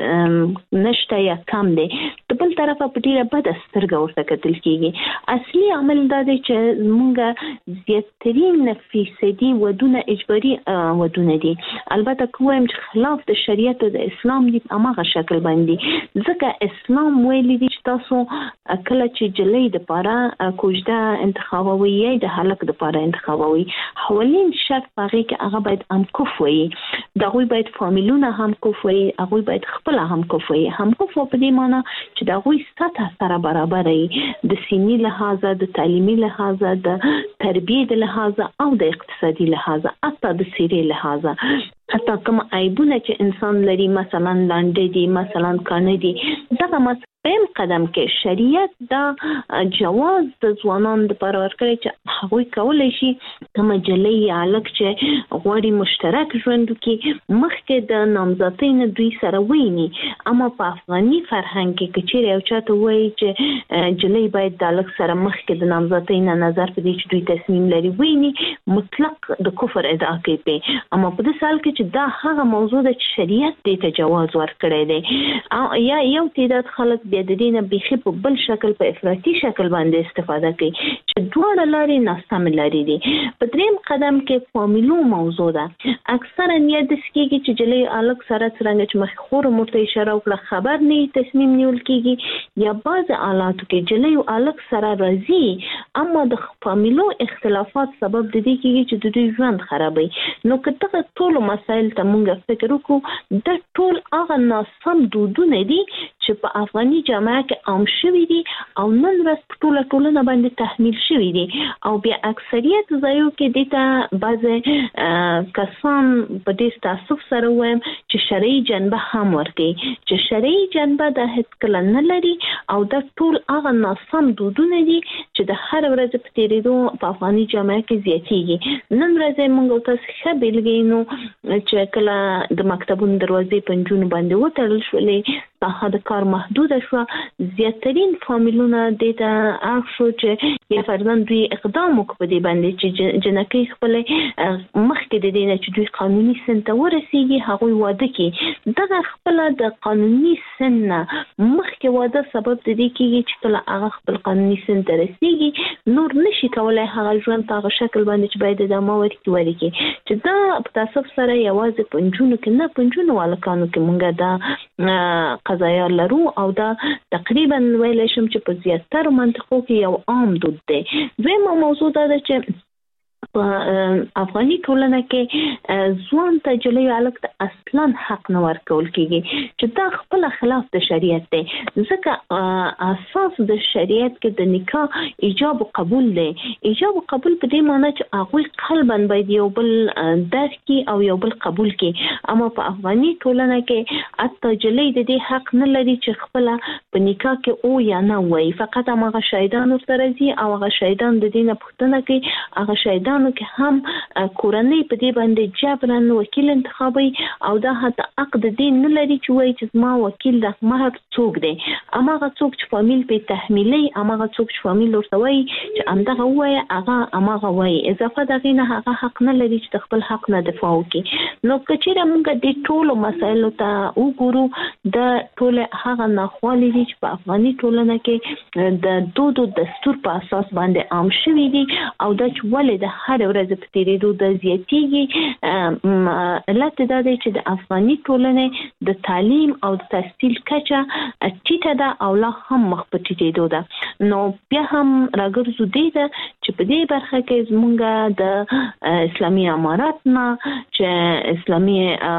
چې نشته یا کم دی د بل طرفه په ډیره بده سترګه ورته کتل کیږي. اصلي عمل دا دی چې موږ زیاترین فیصدي ودونه اجباري ودونه دي. البته کوم چې خلاف د شریعت او د اسلام دی په هغه شکل باندې ځکه اسلام ویلي دی چې تاسو کله چې جلی د پاره کوژده انتخابوي یا د هلک د پاره انتخابوي حوالین شرط هغه کې هغه باید هم کوف وي دغه باید فامیلونه هم کوف وي هغه باید خپل هم کوف وي هم کوف په دې معنی چې دغه سطح سره برابر وي د سینی لحاظه د تعلیمي لحاظه د تربیه لحاظه او د اقتصادي لحاظه حتی د سیري لحاظه حتی کوم عیبونه چې انسان لري مثلا لاندې دي مثلا کانه دي دغه پم قدم کې شریعت دا جواز د ځوانانو لپاره ورکړي چې هغوی کولی شي کوم جلی الک چې غواړي مشترک ژوند وکړي مخکې د نامزدۍ نه دوی سره ویني. اما په افغاني فرهنګ کې که چیرې یو چاته وایي چې جلی باید د الک سره مخکې د نامزدۍ نه نظر په دې چې دوی تصمیم لري ویني مطلق د کفر ادعا کوي. اما په دې سال کې چې دا هغه موضوع ده چې شریعت دې ته جواز ورکړی دی یا یو تعداد خلک بیا د دې نه بیخي په بل شکل په افراطي شکل باندې استفاده کوي چې دواړه لارې ناسم لارې دي. په دریم قدم کې فامیلو موضوع ده. اکثرا یې د سکیږي چې جلی الک سره څنګه چې مخخور مرته اشاره وکړه خبر نه تصمیم نیول کیږي یا بعض حالاتو کې جلی الک سره راځي اما د فامیلو اختلافات سبب د دې کیږي چې د دوی ژوند خرابوي. نو کته ټول مسایل ته مونږ فکر وکړو د ټول هغه ناسم دودونه دي چې په افغاني جامعه کې عام شوي دي او نن ورځ ټولنه باندې تحمیل شوي دي او بیا اکثریت ځایو کې دته بعض کسان په ډېر تاسف سره وایم چې شرعي جنبه هم ورکوي چې شرعي جنبه د هیڅ کله نه لري او د ټول هغه ناسم دودونه دي چې د هر ورځ په تېرېدو په افغاني جامعه کې زیاتېږي. نن ورځ موږ تاسو ښه بېلګې نو چې کله د مکتبونو دروازې په نجونو باندې وتړل شولې ساحه د کار محدوده شوه زیاترین فامیلونه دې ته اخ شو چې یا فرضاً دوی اقدام وکړي په دې باندې چې جنکۍ خپل مخکې د دې نه چې دوی قانوني سن ته ورسیږي هغوی واده کړي دغه خپل د قانوني سن نه مخکې واده سبب د دې کېږي چې کله هغه خپل قانوني سن ته رسیږي نور نشي کولی هغه ژوند په هغه شکل باندې چې باید ادامه ورکړي چې دا په تاسف سره یوازې په نجونو کې نه په نجونو هلکانو کې مونږ دا قضایا لرو او دا تقریبا ویلی شم چې په زیاترو منطقو کې یو عام دود دی. دویمه موضوع دا ده چې افغاني ټولنه کې ځوان ته جلوي الک ته اصلا حق نه ورکول کیږي چې دا خپل خلاف د شریعت دی ځکه اساس د شریعت کې د نکاح ایجاب او قبول دی ایجاب او قبول په دې معنی چې هغه قلبا باید یو بل درک کی او یو بل قبول کی اما په افغاني ټولنه کې اته جلوي د دې حق نه لري چې خپل په نکاح کې او یا نه وای فقط هغه شهیدان ورته دي او هغه شهیدان د دینه پښتنه کې هغه شهیدانو کې هم کورنۍ په دې باندې جبرن وکیل انتخابي او دا حتی عقد دین نه لري چې وایي چې ما وکیل د مهر څوک دی اما هغه څوک چې فامیل په تحمیلي اما هغه څوک چې فامیل ورته وایي چې همدغه وایي هغه اماغه وایي اضافه دغه نه هغه حق نه لري چې خپل حق نه دفاع وکړي نو کچېره موږ د ټولو مسایلو ته وګورو د ټول هغه ناخوالې دي چې په افغاني ټولنه کې د دودو دستور په اساس باندې عام شوي دي او دا چې ولې د هر ورځ په تیریدو د زیاتیږي علت دا دی چې د افغاني ټولنې د تعلیم او د تحصیل کچه ټیټه ده او لا هم مخ په ټیټېدو ده نو بیا هم راګرځو دی ده چې په دې برخه کې زمونږ د اسلامي امارات نه چې اسلامي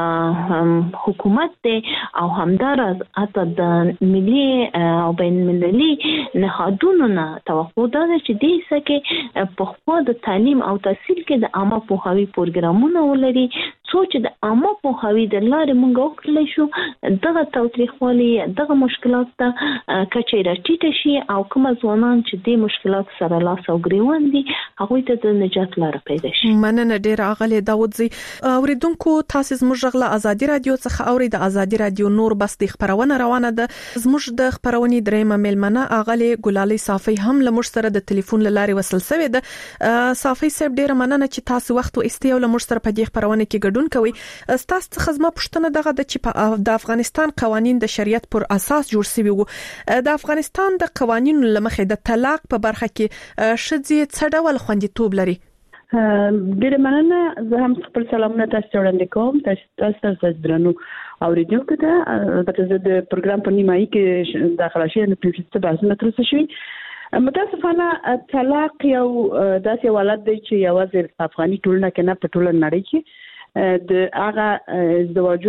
حکومت دی او همدارس حتی د ملي او بین المللي نهادونو نه توقع ده چې دې سکه په خوا د تعلیم او تحصیل کې د عامه پوهاوي پروګرامونه ولري سوچ د عامه پوهاوي د لارې موږ وکړلی شو دغه تاوتریخوالي دغه مشکلات ته کچې راټیټه شي او کوم ځوانان چې د مشکلات سره لاس او ګریوان دي هغوی ته د نجات لاره پیدا شي مننه ډېره اغلې داودزی اوریدونکو تاسو زموږ غلا ازادي رادیو څخه اوري د ازادي رادیو نور بس د خبرونه روانه ده زموږ د خبرونې درېمه ملمنه اغلې ګلالي صافي هم لمر سره د ټلیفون لارې وصل شوې ده صافي صاحب ډېره مننه چې تاسو وخت او استیو لمر سره په دې خبرونه کې ګډون کوي تاسو څخه زما پوښتنه دغه د چې د افغانستان قوانين د شریعت پر اساس جوړ شوي وو د افغانستان د قوانینو لمخې د طلاق په برخه کې شذې څه ډول خوندیتوب لري ډېر مننه زه هم خپل سلامونه تاسو وړاندې کوم تاسو درنو اوریدونکو ته البته زه د پروګرام په نیمایي کې داخله شوم نو په څه بحثونه ترسره شوي متاسفانه طلاق یو داسې حالت دی چې یوازې افغاني ټولنه کې نه په ټوله نړۍ کې د هغه زواجو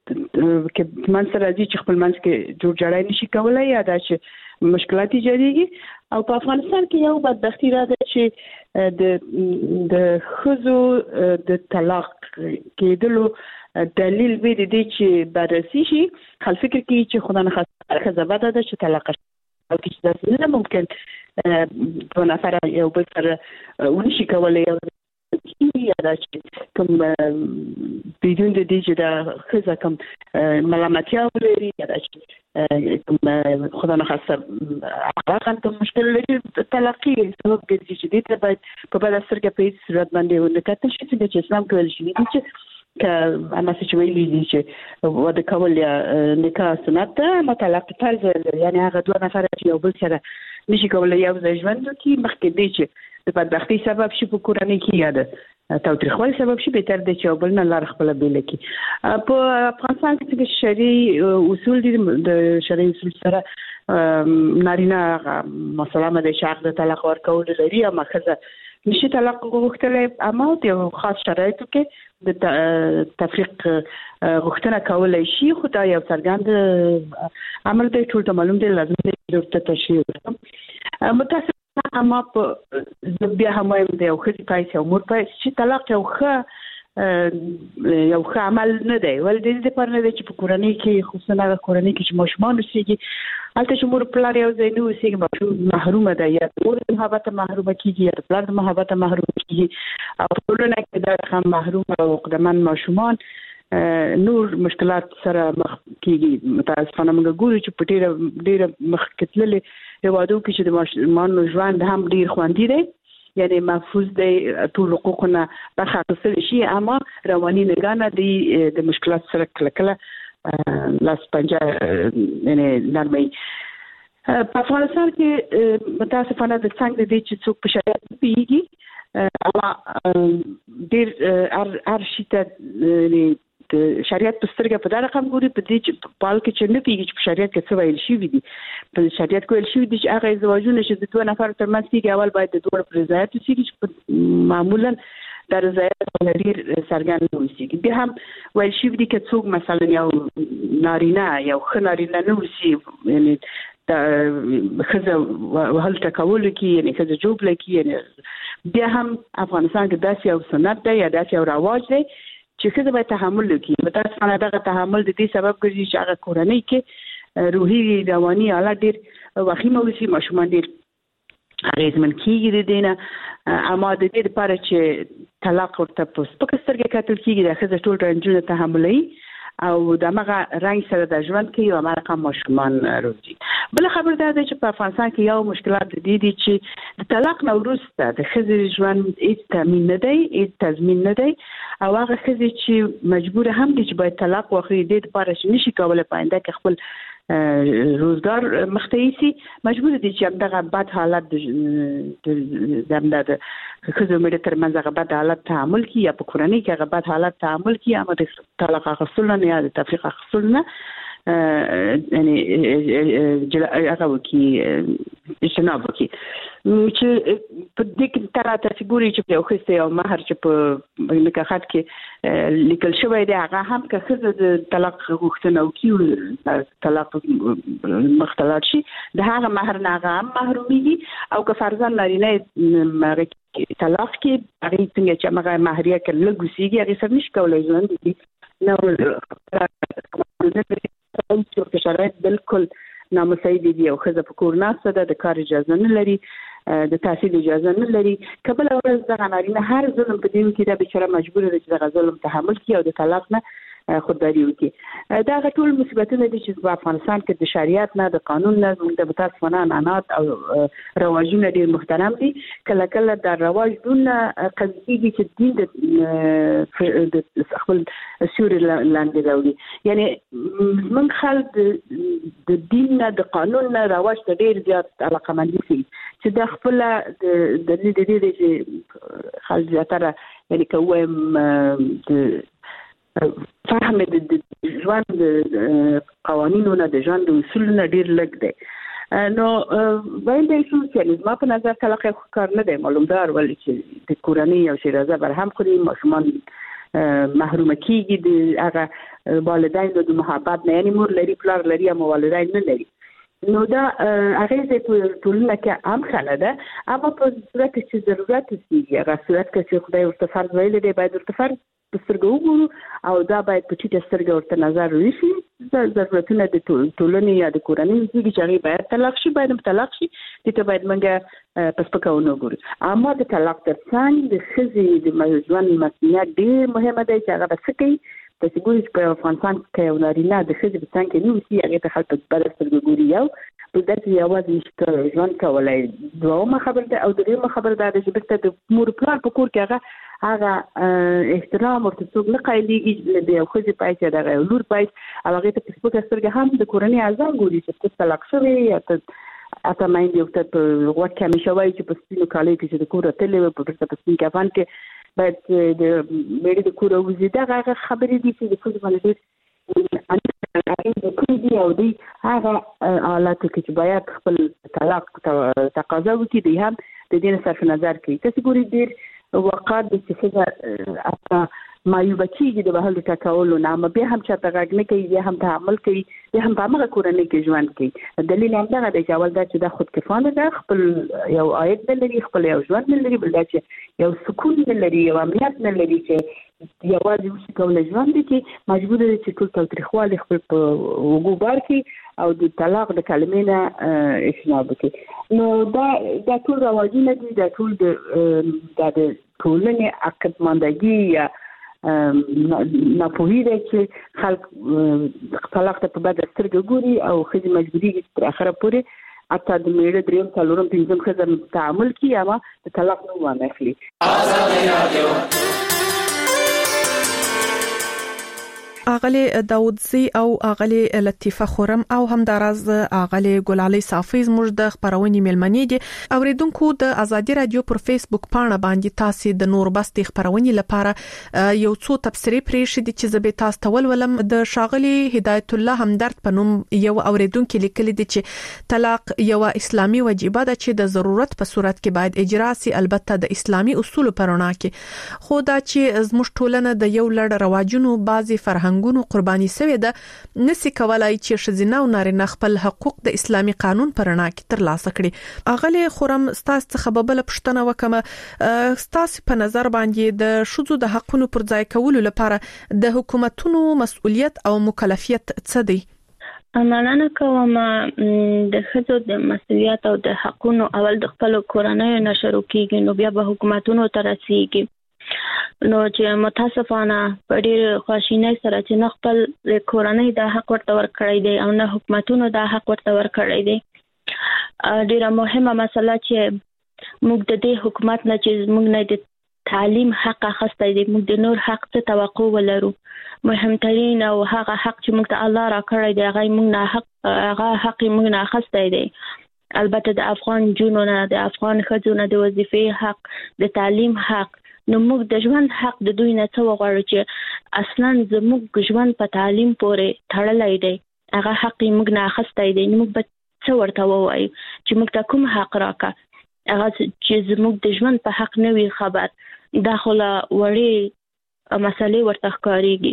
کې منځ راځي چې خپل منځ کې جوړ جوړای نشي کولای یا دا چې مشکلات ایجادېږي او په افغانستان کې یو بدبختی راځي چې د خزو د طلاق کېدلو دلیل به دي چې بررسي شي خل فکر کوي چې خدای نه خاصه زبده ده چې طلاق او چې دا نه ممکن په نفر یو بل سره ونشي کولای یا دا چې کوم بدون د دې چې دا خزه کوم ملامتیا ولري یا دا چې کوم خدای نه خاصه هغه کوم مشکل لري طلاقي سبب ګرځي چې دې ته باید په بل سرګه په صورت باندې ونکته شي چې اسلام کول شي چې که اما چې ویلي دي چې وده کول یا نکاح سنت ما طلاق فرض یعنی هغه دوه نفر چې یو بل سره نشي کولای یو ځای ژوند وکړي مخکې دی چې د بدبختی سبب شي په کورنۍ کې یاده تاوتریخوالي سبب شي به تر د چې بل نه لار خپل بیل کې په افغانستان کې شرعي اصول دي د شرعي اصول سره نارینه مثلا د شرط د طلاق ورکول لري او مخزه نشي طلاق غوښتل اما د خاص شرایطو کې د تفریق غوښتنه کولای شي خو دا یو څرګند عمل دی ټول ته معلوم دی لازم دی د تشریح وکړو متاسفانه اما په بیا هم د یو خصي پایسه او مور پایسه چې طلاق یو ښه عمل نه دی ول د دې پر نه دی چې په کورنۍ کې خصوصا هغه کورنۍ کې چې ماشومان اوسېږي هلته چې مور پلار یو ځای نه اوسېږي ماشوم محرومه ده یا مور د محبت محرومه کېږي یا پلار د محبت محرومه کېږي او په ټولنه کې دا هم محروم او عقدمن ماشومان نور مشکلات سره مخ کېږي متاسفانه موږ ګورو چې په ډېره مخ کې تللې هېوادو کې چې د ماشومانو ژوند هم ډېر خوندي دی یعنی محفوظ دی ټول حقوقونه برخه اخیستل شي اما رواني نگانه دی د مشکلات سره کله لاس پنجه یعنی نرمي په افغانستان کې متاسفانه د څنګه دی چې څوک په شریعت پیږي اما ډېر هر شي ته د شریعت په سترګه په دا رقم ګوري په دې چې په حال کې چې نه پیږي چې په شریعت کې څه ویل شوي دي په شریعت کې ویل شوي دي چې هغه زواجونه چې د دوه نفر ترمنځ کېږي اول باید د دوه پر رضایت وشي چې معمولا د رضایت ډیر څرګند وسی. بیا هم ویل شي دي چې څوک مثلا یو نارینه یو خنارینه نو وسی یعنی د خزه وهل تکول کی یعنی خزه جوب لکی یعنی بیا هم افغانستان کې داسې یو سنت دی یا داسې یو رواج دی چې خزه باید تحمل وکړي. متاسفانه دغه تحمل د دې سبب ګرځي چې هغه کورنۍ کې روحي رواني حالت ډیر وخیمه وسی، ماشومان ډیر اغیزمن کیږي د دینه. اما د دې لپاره چې طلاق ورته په سپکه سترګه کتل کیږي د خزه ټول رنجونه تحملي او د مغه رنګ سره د ژوند کې یو مرقه ماشومان روزي. بل خبر ده چې په افغانستان کې یو مشکلات دي چې د طلاق نه وروسته د خزې ژوند هیڅ تضمین نه دی، هیڅ تضمین نه دی او هغه خزې چې مجبور هم دي چې باید طلاق واخلي د دې لپاره چې نشي کولای پاینده کې خپل روزګار مختیسي مجبور دي چې دغه بد حالت د خزو مړه تر منځ هغه بد حالت تعامل کی یا په کورنۍ کې هغه بد حالت تعامل کی اما د طلاق غوښتل نه یا د تفریق غوښتل نه یعنی هغه وکي اجتناب وکي چې په دې کې تر تاسو ګوري چې یو خسته او مہر چې په نکاحات کې لیکل شوی دی هغه هم که خزه د طلاق غوښتنه وکي طلاق مختلط شي د هغه مہر نه هغه محروميږي او که فرضاً نارینه طلاق کې هغه څنګه چې هغه مہریه کې لګوسیږي هغه سم نشي کولای ژوند دي نو چې شرایط بالکل نامساعد دي او خزه په کور ناسته ده د کار اجازه نه لري د تحصیل اجازه نه لري. کبل ورځ د نارینه هر ظلم په دین کې د بیچاره مجبور دي چې د ظلم تحمل کوي او د طلاق نه خودداري وکړي. دا غټول مصیبتونه دي چې په افغانستان کې د شریعت نه د قانون نه د متاسفانه عنعنات او رواجونه ډیر محترم دي. کله کله د رواج دون قضیه چې دین د خپل سوري لاندې راوړي. یعنی من خلک د دین نه د قانون نه رواج ته ډیر زیات علاقمندي دي چې د خپل د دې چې خلک زیاتره یعنی کوم د فهم د ژوند قوانینو نه د ژوند اصول نه ډیر لږ دی. نو باید شو چې ما په نظر طلاق کار نه دی معلومدار ولې چې د کورنۍ او شیرازه برهم خوري ماشومان محروم کیږي د هغه والدین د محبت نه، یعنی مور لري پلار لري اما والدین نه لري. نو دا هغه د ټولنه کې عام خاله ده اما په صورت چې ضرورت کیږي هغه صورت کې خدای ورته فرض ویل دی باید ورته فرض سترګو وګورو او دا باید په ټیټه سترګه ورته نظر وشي. ضرورتونه د ټولنې یا د کورنۍ چې هغه باید طلاق شي باید طلاق شي دې ته باید منګه پسپکاونه وګورو. اما د طلاق ترڅنګ د خزې د ژوند مسؤلیت ډیر مهمه ده چې هغه بس کوي. تاسو ګورئ په افغانستان کې یو نارینه د خزې په څنګ کې نو سي هغه ته خلک په بل سترګو ګوري یو په داسې یوازې نشته ژوند کولای. دومره خبره ده او دغه خبره ده چې بس د مور پلار په کور کې هغه احترام ورته څوک نه قایلیږي د یو خزې پای دغه لور پای هغه ته په سپکه سترګه هم د کورنۍ اعضا ګوري چې طلاق شوی یا اته مایند یو ته په وخت کې مشوي چې په سپینو کالي کې د کور ته لوي په پرته په سپین کفن کې باید د مېړه د کور وزي دغه خبرې دي چې د خزې باندې هغه د کړي او دی هغه حالات کې باید خپل طلاق تقاضا وکړي دی هم د دې صرف نظر کوي. تاسو ګورئ ډیر وقات د څه مایوبه کیږي د بهل تکاولو نه بیا هم چې تغاګ نه کوي بیا هم تعامل کوي بیا هم په هغه کورنۍ کې ژوند کوي. دلیل هم دا دی چې اول دا چې د خود کفانه ده خپل یو عاید نه لري خپل یو ژوند نه لري بل دا چې یو سکون نه لري یو امنیت نه لري چې یوازې وشي کولای ژوند دي چې مجبور دي چې ټول تاریخوالي خپل په وګو بار کې او د طلاق د کلمې نه اجتناب وکړي. نو دا ټول رواجونه دي دا ټول د ټولنې عقدمندګي یا ناپوهي ده چې خلک طلاق ته په بد سترګه ګوري او خزې مجبورېږي تر اخره پورې حتی د میړه دریم څلورم پنځم ښځه تعامل کوي اما د طلاق نوم وانه اخلي. اغلی داودزی او اغلی لطیفه خورم او هم دراز اغلی ګلالي صافي زموږ د خبرونې ملمنې دي. اوریدونکو د ازادي رادیو پر فیسبوک پاڼه باندې تاسو د نور بستي خبرونې لپاره یو څو تبصرې پرېښې دي چې زبې تاسو تول ولم. د شاغلي هدایت الله همدرد پنوم یو اوریدونکو لیکلي دي چې طلاق یو اسلامي واجبه ده چې د ضرورت په صورت کې باید اجرا سي، البته د اسلامي اصول پرونه کې. خو دا چې زموږ ټولنه د یو لړ رواجونو بعضي فرهنګونو قرباني شوی ده، نسی کولای چې شزینه او نارینه خپل حقوق د اسلامي قانون پرونه کې ترلاسه کړي. اغلی خورم ستاسو څخه ببل پښتنه وکم، ستاسو په نظر باندې د شذو د حقونو پر ځای کولو لپاره د حکومتونو مسؤلیت او مکلفیت څه دی؟ مننه کوم. د شذو د مسؤلیت او د حقونو اول د خپل کورنۍ نه شروع کیږي، نو بیا به حکومتونو ته رسیږي. نو چې متاسفانه په ډېر خواشینۍ سره چې نه خپل کورنۍ د حق ورته ورکړی دی او نه حکومتونو د حق ورته ورکړی دی. ډېره مهمه مسله چې موږ د دې حکومت نه چې موږ نه د تعلیم حق اخیستی دی، موږ د نور حق څه توقع ولرو. مهمترین او هغه حق چې موږ ته الله راکړی دی هغه حق موږ نه اخیستی دی. البته د افغان جنونو نه، د افغان ښځو نه د وظیفې حق، د تعلیم حق. نو موږ د ژوند حق د دوی نه څه وغواړو چې اصلا زموږ ژوند په تعلیم پورې تړلی دی، هغه حق موږ نه اخیستی دی. موږ به څه ورته ووایو چې موږ ته کوم حق راکړه، هغه چې زموږ د ژوند په حق نه وي خبر. دا خو له وړې مسلې ورته ښکارېږي.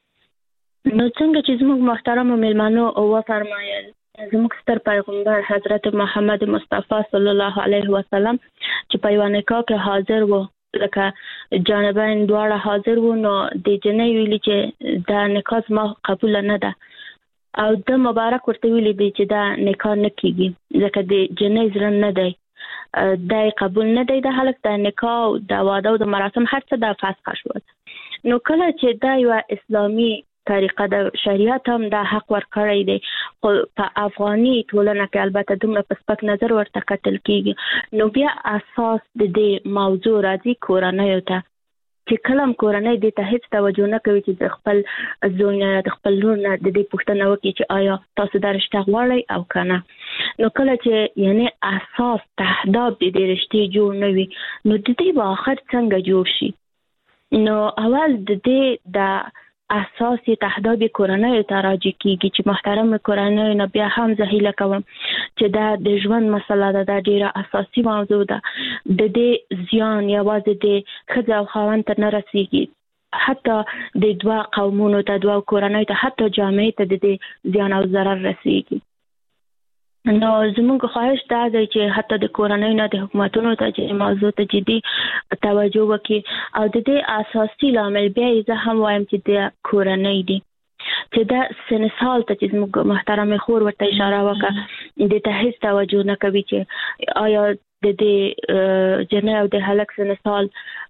نو څنګه چې زموږ محترمو میلمنو وفرمایل، زموږ ستر پیغمبر حضرت محمد مصطفی صلی الله علیه وسلم چې په یوه نکاح کې حاضر وو، لکه جانبین دواړه حاضر وو، نو د جنۍ ویلي چې دا نکاح زما قبول نه ده، او د مبارک ورته ویلي دی چې دا نکاح نه کیږي ځکه د جنۍ زړه نه دی، دا قبول نه دی د هلک د نکاح او د واده او د مراسم هر څه د فسخ شول. نو کله چې دا یو اسلامي طریقه د شریعت هم دا حق ورکړی دی، خو په افغاني ټولنه کې البته دومره په سپک نظر ورته کتل کیږي. نو بیا اساس د دې موضوع راځي کورنیو ته، چې کله کورنۍ دې ته هیڅ توجه نه کوي چې د خپل زوی نه د خپل لور نه د دې پوښتنه وکړي چې آیا تاسو دا رشته غواړئ او که نه. نو کله چې یعنی اساس تهداب د دې رشتې جوړ نه وي، نو د دې به آخر څنګه جوړ شي؟ نو اول د دې د اساس تهداب کورنۍ ته راځي کیږي چې محترم کورنۍ نه بیا هم زهیله کوم چې دا د ژوند مسله ده، دا ډیره اساسي موضوع ده. د دې زیان یوازې د ښځې او خاوند ته نه رسیږي، حتی د دوه قومونو ته، دوه کورنۍ ته، حتی جامعې ته د دې زیان او ضرر رسیږي. نو زموږ خواهش دا دی چې حتی د کورنۍ نه د حکومتونو ته چې موضوع ته جدي توجه وکړي، او د دې اساسي لامل بیا زه هم وایم چې د کورنۍ دی، چې دا سنسال ته چې زموږ محترم خور ورته اشاره وکړه، د ته هیڅ توجه نه کوي چې آیا د دې جنۍ او د هلک سنسال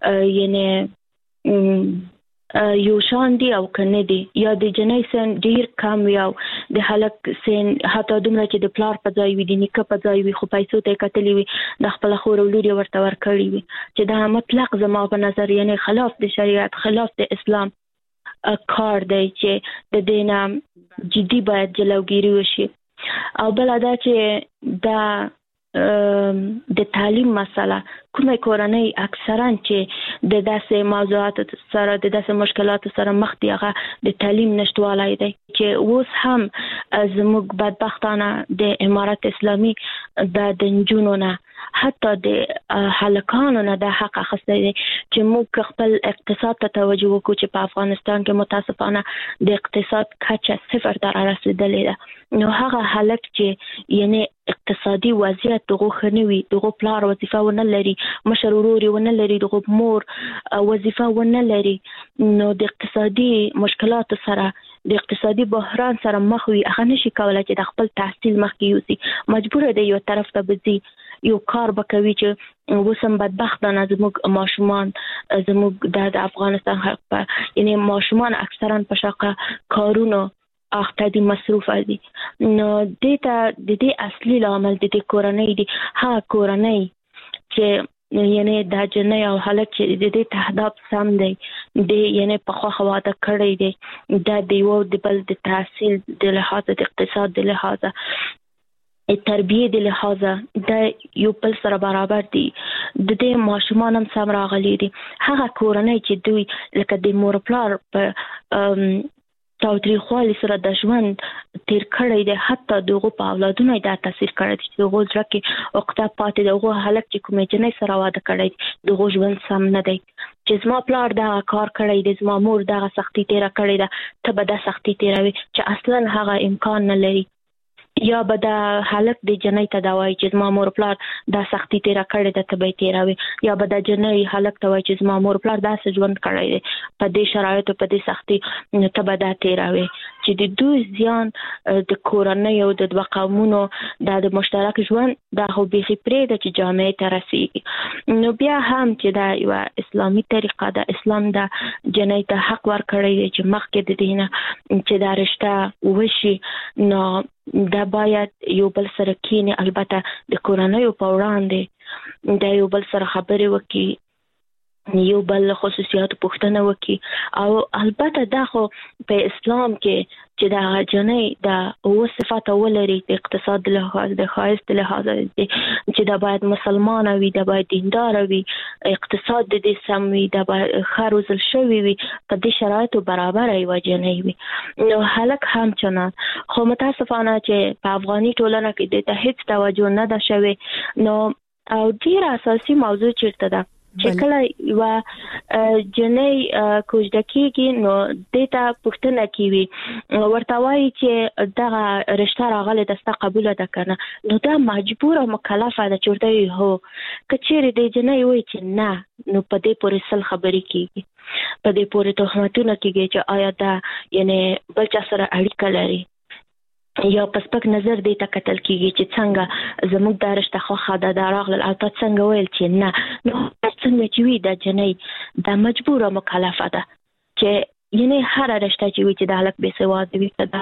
یعنی یو شان دی او کنه دی، یا د جنۍ سن ډیر کم وي او د هلک سن حتی دومره چې د پلار په ځای وي، د نیکه په ځای وي، خو پیسو ته کتلی وي، د خپل خور او لور ورته ورکړي وي، چې دا مطلق زما په نظر یعنی خلاف د شریعت، خلاف د اسلام کار دی چې د دې نه جدي باید جلوګیری وشي. او بل دا چې دا د تعلیم مسله، کومه کورنۍ اکثرا چې د داسې موضوعات سره، د داسې مشکلات سره مخ دي، هغه د تعلیم نشټوالی دی، چې اوس هم زموږ بدبختانه د امارت اسلامي د نجونو نه، حتی د هلکانو نه د حق اخیستی دی چې موږ خپل اقتصاد ته توجه وکړو، چې په افغانستان کې متاسفانه د اقتصاد کچه صفر ته رارسېدلې ده. نو هغه هلک چې یعنی اقتصادي وضعیت دغه ښه نه وي، دغه پلار وظیفه ونه لري، مشر ورور ونه لري، دغه مور وظیفه ونه لري، نو د اقتصادي مشکلاتو سره، د اقتصادي بحران سره مخ وي، هغه نشي کولای چې د خپل تحصیل مخکې یوسي، مجبور دی یو طرف ته بځي، یو کار بکوي چې وسم بدبختانه زموږ ماشومان، زموږ د افغانستان خلک یعنی ماشومان اکثرا په شاقه کارونو اخته دي، مصروف دي. نو د دې اصلي لامل د دې کورنۍ دي، ها کورنۍ چې یعنی دا جنۍ او هلک چې د دې تهداب سم دی د یعنی په خو واده کړی دی دا دیو د بل د تحصیل د لحاظ د اقتصاد د لحاظ تربیه د لحاظ د یو بل سره برابر دي د دې ماشومان هم سم راغلي دي هغه کورنۍ چې دوی لکه د مور پلار په تاوتریخوالي سره د ژوند تیر کړی دی حتی دغه په اولادونو دا تاثیر کړی دی چې دغه ځکه کې وخته پاتې دغه هلک چې کومې جنۍ سره واده کړی دی دغه ژوند سم نه دی چې زما پلار دا کار کړی دی زما مور دا سختي تیر کړی ده ته به دا سختي تیروي چې اصلا هغه امکان نه لري یا به دا هلک د جنۍ ته دا وایي چې زما مور پلار دا سختي تیر کړی ده ته به تیروي یا به دا جنۍ هلک ته وایي چې زما مور پلار دا ژوند کړی دی په دې شرایطو په دې سختي ته به دا تیروي چې د دوی زیان د کورنۍ او د دوه قومونو د مشترک ژوند دا خو بيخي پرې د چې جامعه ته رسیږي نو بیا هم چې دا یو اسلامي طریقه د اسلام د جنۍ ته حق ورکړی دی چې مخکې د دینه چې دا رشتہ وشي نو دا باید یو بل سره کینی البته د کورنۍ په وړاندې دا یو بل سره خبرې وکړي یو بل خصوصیات پوښتنه وکړي او البته دا خو په اسلام کې چې دا جنۍ دا او صفات ولري د اقتصاد له د خاص له لحاظ چې دا باید مسلمان وي دا باید دیندار وي اقتصاد د دې سم وي دا باید خروزل شوی وي په دې شرایطو برابر وي جنۍ وي نو هلک هم چنان خو متاسفانه چې په افغاني ټولنه کې د ته هیڅ توجه نه ده شوی نو او ډیر اساسي موضوع چیرته ده چې کله یو جنۍ کوژده کېږي نو دیتا پوښتنه کوي ورته وایي چې دغه رشتہ راغله دسته قبول ده کنه نو دا مجبور او مکلفه ده چې ورته هو کچېره د جنۍ وایي چې نه نو په دې پورې سل خبرې کیږي په دې پورې تهمتونه کیږي چې آیا دا یعنی بل چا سره اړیکه لري یا پسپک نظر دی ته کتل کیږي چې څنګه زموږ د رشتہ خو خاده دا راغله او تا څنګه ویل چې نه نو څنګه چې وی د جنۍ د مجبور او مکلفه ده چې یعنی هر رشتہ چې وی چې د هلک به سواد وي دا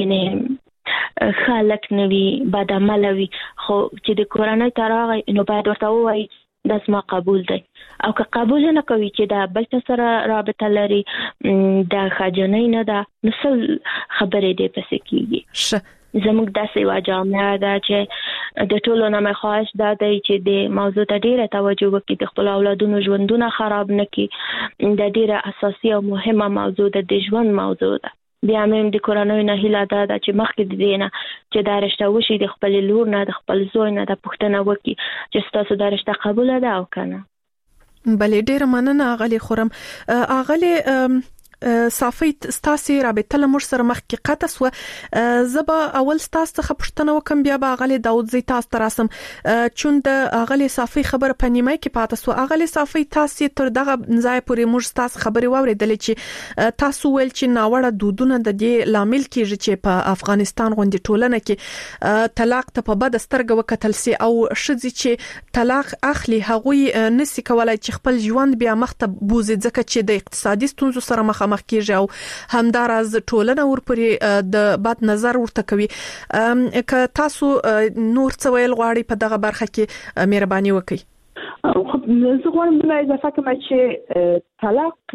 یعنی خلک نوي بد عمل وي خو چې د کورنۍ تراغ نو باید ورته وایي دا اسما قبول دی او که قبول نه کوي چې دا بل څه سره رابطه لري دا خجنۍ نه ده نو خبرې دې پسې کیږي زموږ داسې یوه جامعه ده چې د ټولو نه مې خواهش دا دی چې د موضوع ته ډیره توجه وکړي د خپل اولادونو ژوندونه خراب نه کړي د ډیره اساسي او مهمه موضوع ده د ژوند موضوع ده بیا مې د کورنۍ نه هیله ده چې مخکې د دې نه چې دا رشتہ وشي د خپل لور نه د خپل زوی نه د پوښتنه وکړي چې ستاسو دا رشتہ قبول ده او کنه بلې ډېر مننه اغلی خورم اغلی صافي ستاسي رابطه لمر سره مخ کې قطه سو زبا اول ستاسو څخه پښتنه وکم بیا به اغلی داود زی تاسو تراسم چون د اغلی صافي خبر پنیمای کې پاتې سو اغلی صافي تاسو تر دغه ځای پورې مر تاسو خبري واوریدل چې تاسو ول چې ناوړه دودونه د دې لامل کیږي چې په افغانستان غونډه ټولنه کې طلاق ته په بد سترګه وکتل سي او شذ چې طلاق اخلي هغوی نسی کولای چې خپل ژوند بیا مخته بوزي ځکه چې د اقتصادي ستونزو سره مخ کیږي او همداراز ټولنه ورپورې د بد نظر ورته کوي که تاسو نور څه ویل غواړئ په دغه برخه کې مهرباني وکړئ خب زه غواړم د اضافه کوم چې طلاق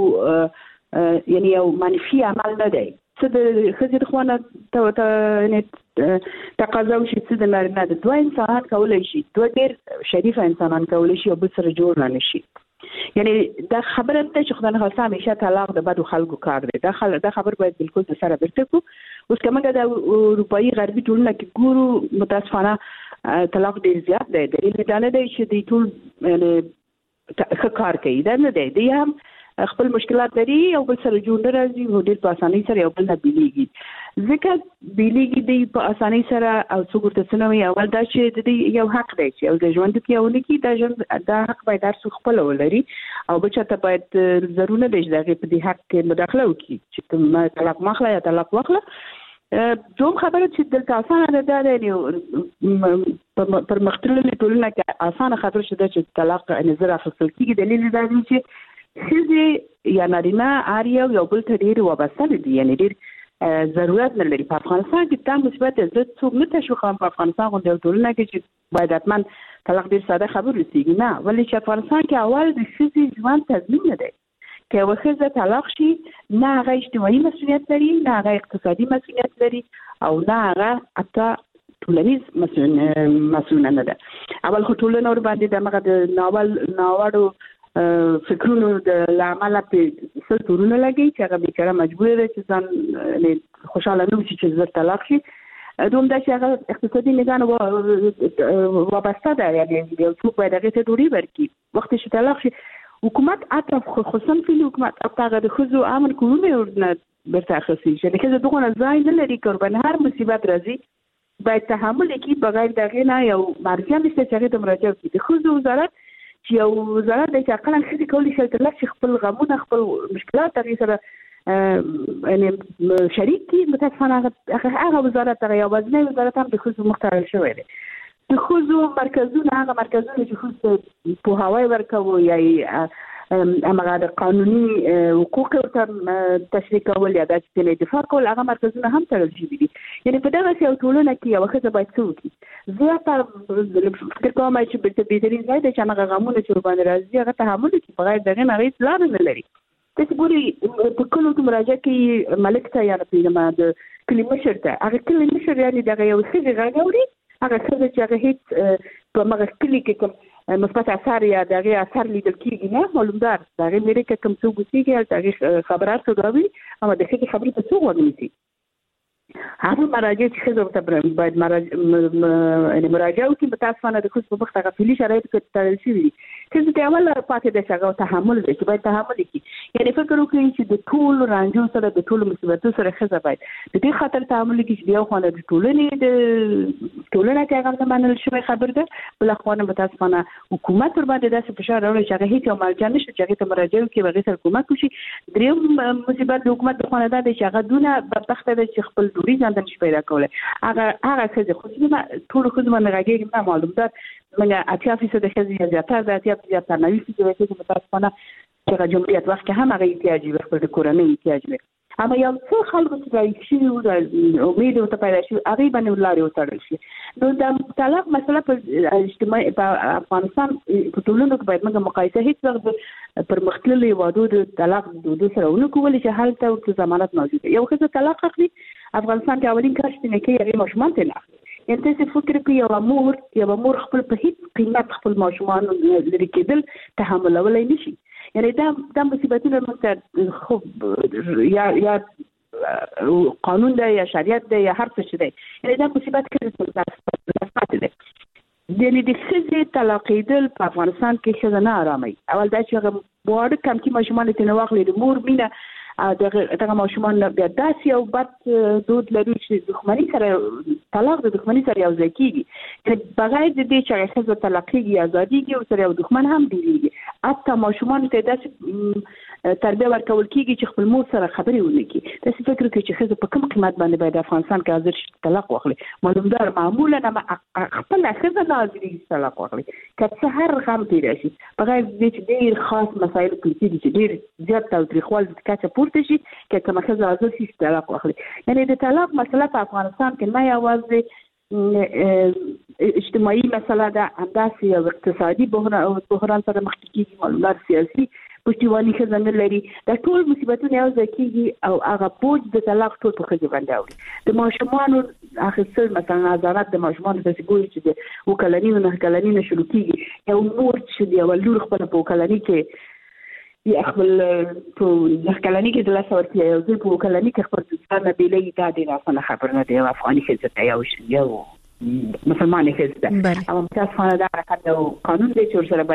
یعنی یو منفي عمل نه دی څه د خزر خوانه ته نه تقاضا وشي چې د نارینه د دوه انسانان کولای شي دوه ډېر شریف انسانان کولای شي او بل سره جوړ نه شي یعنی دا خبره ده چې خدای نه خاصه همیشه طلاق د بدو خلکو کار دی دا خبر باید بالکل سره برته کو اوس کومه د اروپאי غربي ټولنه کې ګورو متاسفانه طلاق ډیر زیات دی دلیل دا نه دی چې د ټول یعنی کار کوي دا نه دی هم خپل مشکلات لري او بل سره جوړ راځي او ډیر په اسانۍ سره یو بل نه بیلیږي ځکه بیلیږي دی په اسانۍ سره او څوک ته څنوي اول دا چې د یو حق دی چې او د ژوند کې یو لکی دا حق باید هر څوک خپل ولري او بل څه ته باید ضروري دی چې په دې حق کې مداخله وکړي چې ما طلاق مخله یا طلاق واخله دوم خبره چې دلته اسانه ده د پر مختلفه ټولنه کې اسانه خبره شته چې طلاق نظر اخیستل کیږي دلیل دا دی چې خزي یا نارینه اړیو یو بل ته ډیر وابسته دي یعنی ډیر ضرورت نه لري په افغانستان کې دا مثبت عزت څوک نه تشویق په افغانستان غونډه ټولنه کې چې باید حتمن طلاق ډیر ساده خبر رسیږي نه، ولې چې افغانستان کې اول د ښځې ژوند تضمین نه دی. که یو ښځه طلاق شي نه هغه اجتماعي مسؤلیت لري، نه هغه اقتصادي مسؤلیت لري، او نه هغه حتی ټولنیز مسؤلیت نه ده. اول خو ټولنه ور باندې دغه د ناوړو فکرونو د لامل په سل تورونه لګي چې هغه بیچاره مجبور دی چې ځان خوشاله نه وي چې زر طلاق شي. دوم دا چې هغه اقتصادي نگاه وابسته ده، یعنی یو څوک باید هغه ته ډوډۍ ورکړي. وخت چې طلاق شي حکومت اطراف خصوصا فی حکومت هغه د خزو امن کوونه ورنه برته اخیستي چې کله دغه ځای نه لري قربان هر مصیبت راځي باید تحمل وکړي بغیر دغه نه یو مرجع مشته چې د مراجعه کوي د خزو وزارت چې یو وزارت د عقل خدي کولی شي چې خپل غمونه خپل مشکلات تغیر سره یعنی شریک کی متاسفانه هغه وزارت هغه یوازینی وزارت هم د خزو مختار شوی دی. د خزو مرکزونه هغه مرکزونه چې خو په هوای ورکوي یا هغه د قانوني حقوق ته تشریح کول یا د دفاع کول هغه مرکزونه هم تړل شوي دي. یعنی په دغه یو ټولنه کې یو ښځه باید څه وکړي. زه فکر کوم چې بهترین ځای دی چې هغه غمونه چې باندې راځي هغه تحمل وکړي، بغیر دغه نه هیڅ لار نه لري. تاسو ګورئ په کلو کې مراجعه کوي ملک ته یا د کلي مشر ته، هغه کلي مشر یعنی دغه یو ښځې غږ اوري، هغه څه چې هغه هیڅ په مغه کلی کې کوم مثبت اثر یا دغه اثر لیدل کېږي نه معلومدار دغه مېره کې کوم څه وګورئ دغه خبرات کوي او د هغې خبرې په څو ونیسي. هغه مراجعه چې خزر ته باید مراجعه وکړي. په تاسو باندې د خصوص په وخت هغه فعلی شرایط کې تړل شوي دي چې د اول پاتې د شغو تحمل دي چې باید تحمل وکړي. یعنی فکر وکړي چې د ټول رانجو سره د ټول مصیبتو سره خزر باید د دې خاطر تحمل وکړي چې یو خانه د ټولنه کې هغه نه منل شوی خبر ده، بل خوانه په تاسو باندې حکومت ور باندې داسې فشار راوړي چې هغه هیڅ مرجع نشي چې هغه ته مراجعه وکړي بغیر سره حکومت وشي. دریم مصیبت د حکومت د خوانه ده چې هغه دونه بدبخت ده چې خپل دوری ځان نشي پیدا کولای. هغه څه خو ټول خو زما نه راګي نه معلوم ده منګه 80% د خزي زیاتره د 80% 90% د متاسفانه چې جمهوریت وخت هم هغه احتیاج وي خپل کورنۍ احتیاج وي. اما یو څه خلکو چې راځي او امید ته پیدا شي هغه باندې ولاري وتړل شي. نو د طلاق مسله په اجتماعي په افغانستان په ټولنو کې باید موږ مقایسه هیڅ وخت پر مختللي وادو د طلاق د سره ونکول چې حالت او ضمانت موجوده. یو څه طلاق اخلي افغانستان کې اولین کار چې نه کوي هغه ماشومان ته نه اخلي. یعنی تاسو فکر کوئ یو مور خپل په هیڅ قیمت خپل ماشومان لري کېدل تحملولای نشي. یعنی دا مصیبتونه موږ خو یا قانون دی یا شریعت دی یا هر څه دی، یعنی دا مصیبت کې دی. یعنی د ښځې طلاقېدل په افغانستان کې ښځه نه اراموي. اول دا چې هغه واړه کم کې ماشومان ته نه واخلي د مور مینه دغه ماشومان بیا داسې یو بد دود لري چې دښمني سره طلاق د دښمني سره یو ځای کېږي. یعنی بغیر د دې چې ښځه طلاقېږي ازادېږي او سره یو دښمن هم ډېرېږي. حتی ماشومانو ته داسې تربیه ورکول کېږي چې خپل مور سره خبرې ونه کړي. داسې فکر کوي چې ښځه په کوم قیمت باندې باید افغانستان کې حاضر شي طلاق واخلي. معلومدار معمولا خپل ښځه نه حاضرېږي طلاق واخلي که څه هر غم تېری شي بغیر د دې چې ډېر خاص مسایل پکې کېږي چې ډېر زیات تاوتریخوالي د کچه پورته شي که کومه ښځه حاضر شي طلاق واخلي. یعنی د طلاق مسله په افغانستان کې نه یوازې اجتماعي مسله ده، همداسې یو اقتصادي بحران سره مخ کېږي، معلومات سیاسي پشتیباني ښځه نه لري. دا ټول مصیبتونه یو ځای کېږي او هغه بوج د طلاق ټول په ښځې باندې اوري. د ماشومانو اخیستل مثلا ازارت د ماشومانو داسې ګوري چې د اووه کلني نه 9 کلني نه شروع کېږي. یو مور چې د یوه لور خپله په اووه کلني کې یا خپل په 9 کلني کې د لاسه ورکړي یو ځل په اووه کلني کې خپل دوستان نه بېلوي، دا ډېره اسانه خبره نه ده. یو افغاني ښځه ته یو مسلمان ښځه ده اما متاسفانه دا حرکت او قانون دی چې ورسره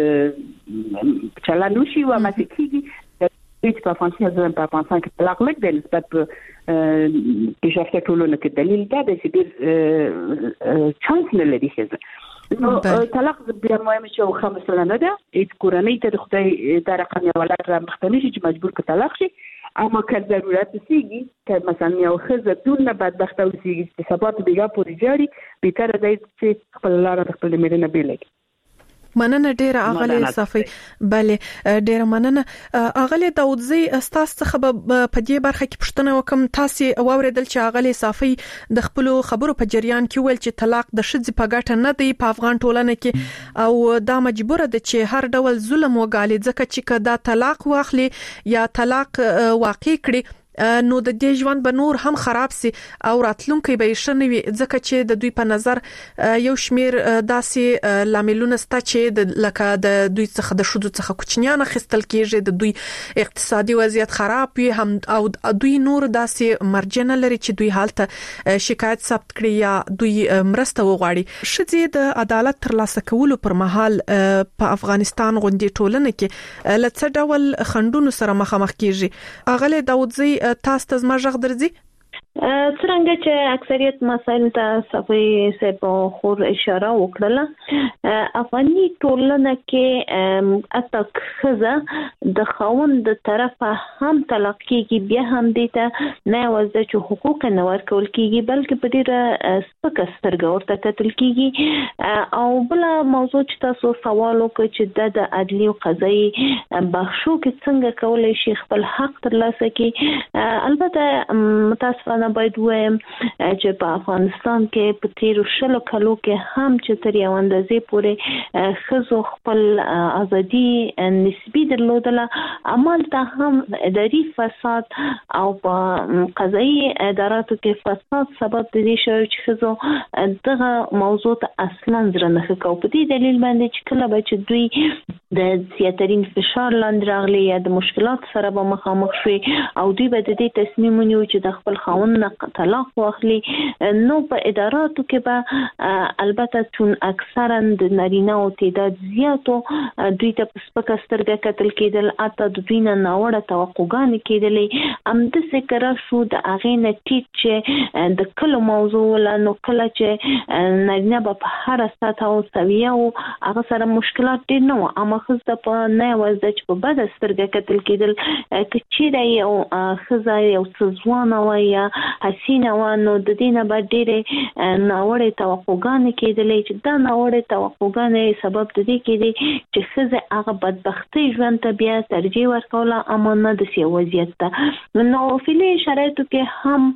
باید چلند وشي او عملي کېږي. هیڅ په افغانستان کې طلاق لږ دی نسبت په پیشرفته ټولنو کې. دلیل دا دی چې ډېر چانس نه لري ښځه. نو طلاق بیا مهم چې یو ښه مسله نه ده. هیڅ کورنۍ ته د خدای دا رقم یو ولاد رامخته نه شي چې مجبور که طلاق شي. اما که ضرورت رسیږي که مثلا یو ښځه دونه بدبخته اوسېږي چې سبا ته بېګا پورې جاړي، بهتره دی چې خپله لاره د خپلې مېرې نه بېله کړي. مننه ډیره اغلی صافي. بله ډیره مننه اغلی داودزی استاد څخه په دې برخه کې پوښتنه وکم. تاسو واوریدل چې اغلی صافي د خپل خبرو په جریان کې ویل چې طلاق د ښځې په ګټه نه دی په افغان ټولنه کې او دا مجبوره ده چې هر ډول ظلم وګالي ځکه چې دا طلاق واخلي یا طلاق واقع کړي نو د دې ژوند به نور هم خراب سي او راتلونکي به شنوي ځکه چې د دوی په نظر یو شمیر داسې لاملونه ستا چې لکه د دوی څخه د شودو څخه کوچنیان خستل کیږي د دوی اقتصادي وضعیت خراب وي هم او دوی نور داسې مرجنه لري چې دوی حالت شکایت ثبت کړي یا دوی مرسته وغواړي. شذې د عدالت ترلاسه کولو پر مهال په افغانستان غونډې ټولنه کې لڅ ډول خندونو سره مخامخ کیږي. اغله داودزی تاسو ته زما ژغ درځي؟ څنګه چې اکثریت مسایل ته صفي په خور اشاره وکړه افغاني ټولنه کې اتک خزه د خاوند د طرفه هم طلاق کیږي بیا هم دیته نه وځي چې حقوق نه ورکول کیږي بلکې په ډیره سپکه سترګه ورته کتل کیږي. او بل موضوع چې تاسو سوال وکړ چې د عدلي او قضایي بخښو کې څنګه کولای شي خپل حق ترلاسه کړي. البته متاسفانه باید وایم چې په افغانستان کې په تیرو 20 کالو کې هم چې تر یو اندازې پورې خزو خپل ازادي نسبی درلودله عمل ته هم اداري فساد او په قضایي اداراتو کې فساد سبب دي چې خزو دغه موضوع ته اصلا زړه نه ښکاو. په دې دلیل باندې چې کله به چې دوی د زیاترین فشار لاندې راغلي یا د مشکلات سره به مخامخ شوي او دوی به د دې تصمیم ونیو چې د خپل خاوند طلاق واخلي نو په اداراتو کې به البته چون اکثرا د نارینه او تعداد زیاتو دوی ته په سپکه سترګه کتل کېدل اته د دوی نه ناوړه توقعګانې کېدلې همداسې کره شو د هغې نه ټیټ چې د کلو موضوع نو کله چې نارینه به په هره سطحه او سویه او هغه سره مشکلات ډېر نه وو اما ښځه په نه یوازې چې په بده سترګه کتل کېدل که چیرې یو ښځه یو څه ځوانه وه یا حسینه و نو د دې نه به ډېرې ناوړې توقعګانې کېدلې چې دا ناوړې توقعګانې سبب د دې کېدې چې ښځې هغه بدبختۍ ژوند ته بیا ترجیح ورکوله اما نه داسې وضعیت ته. نو فعلي شرایطو کې هم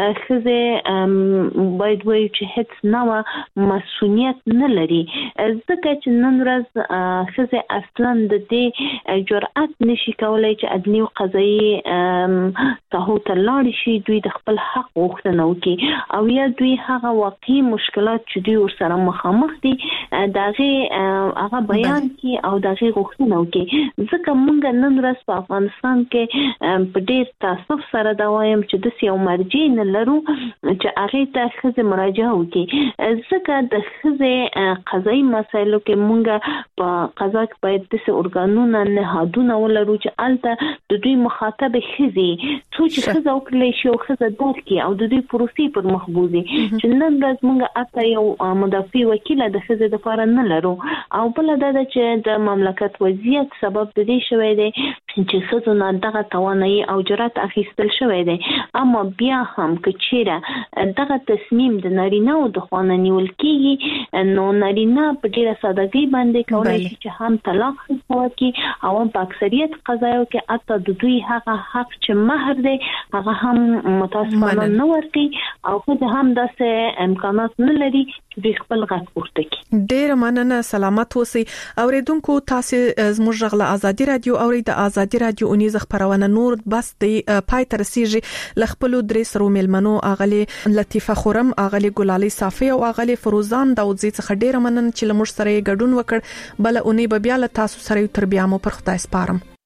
ښځې باید وایو چې هیڅ نوع مسؤلیت نه لري ځکه چې نن ورځ ښځې اصلا د دې جرأت نشي کولی چې عدلي او قضایي ساحو ته لاړې شي دوی د خپل حق غوښتنه وکړي او یا دوی هغه واقعي مشکلات چې دوی ورسره مخامخ دي د هغه بیان کړي او د هغې غوښتنه وکړي. ځکه موږ نن ورځ په افغانستان کې په ډېر تاسف سره دا وایم چې داسې یو مرجع نه لرو چې هغې ته ښځې مراجعه وکړي ځکه د ښځې قضایي مسایلو کې موږ په قضا کې باید داسې ارګانونه نهادونه ولرو چې هلته د دوی مخاطب ښځې څو چې ښځه وکړلی شي او ښځه درک کړي او د دوی پروسې پر مخ بوځي چې نن ورځ موږ اته یو مدافع وکیله د ښځې دپاره نه لرو. او بله دا ده چې د مملکت وضعیت سبب د دې شوی دی چې ښځو نه دغه توانایي او جرأت اخیستل شوی دی اما بیا هم که چیرې دغه تصمیم د نارینه‌و د خوا نه نیول کېږي نو نارینه په ډېره سادهګۍ باندې کولی شي چې هم طلاق وکړي او هم په اکثریت قضایو کې حتی د دوی هغه حق چې مهر دی هغه هم متاسفانه نه ورکړي او ښځې هم داسې امکانات نه لري چې دوی خپل غږ پورته کړي. ډېره مننه سلامت اوسئ. اوریدونکو تاسو زموږ غږ له ازادي رادیو اورئ. د ازادي رادیو اونیزه خبرونه نور بس د پای تر رسیږي ل خپل درې سرو ملمنو اغلی لطیفه خورم اغلی ګلالي صافي او اغلی فروزان داودزی څخه ډېره مننه چې لمر سره ګډون وکړ. بل اونۍ به بیا له تاسو سره تر بیا مو پر خدای سپارم.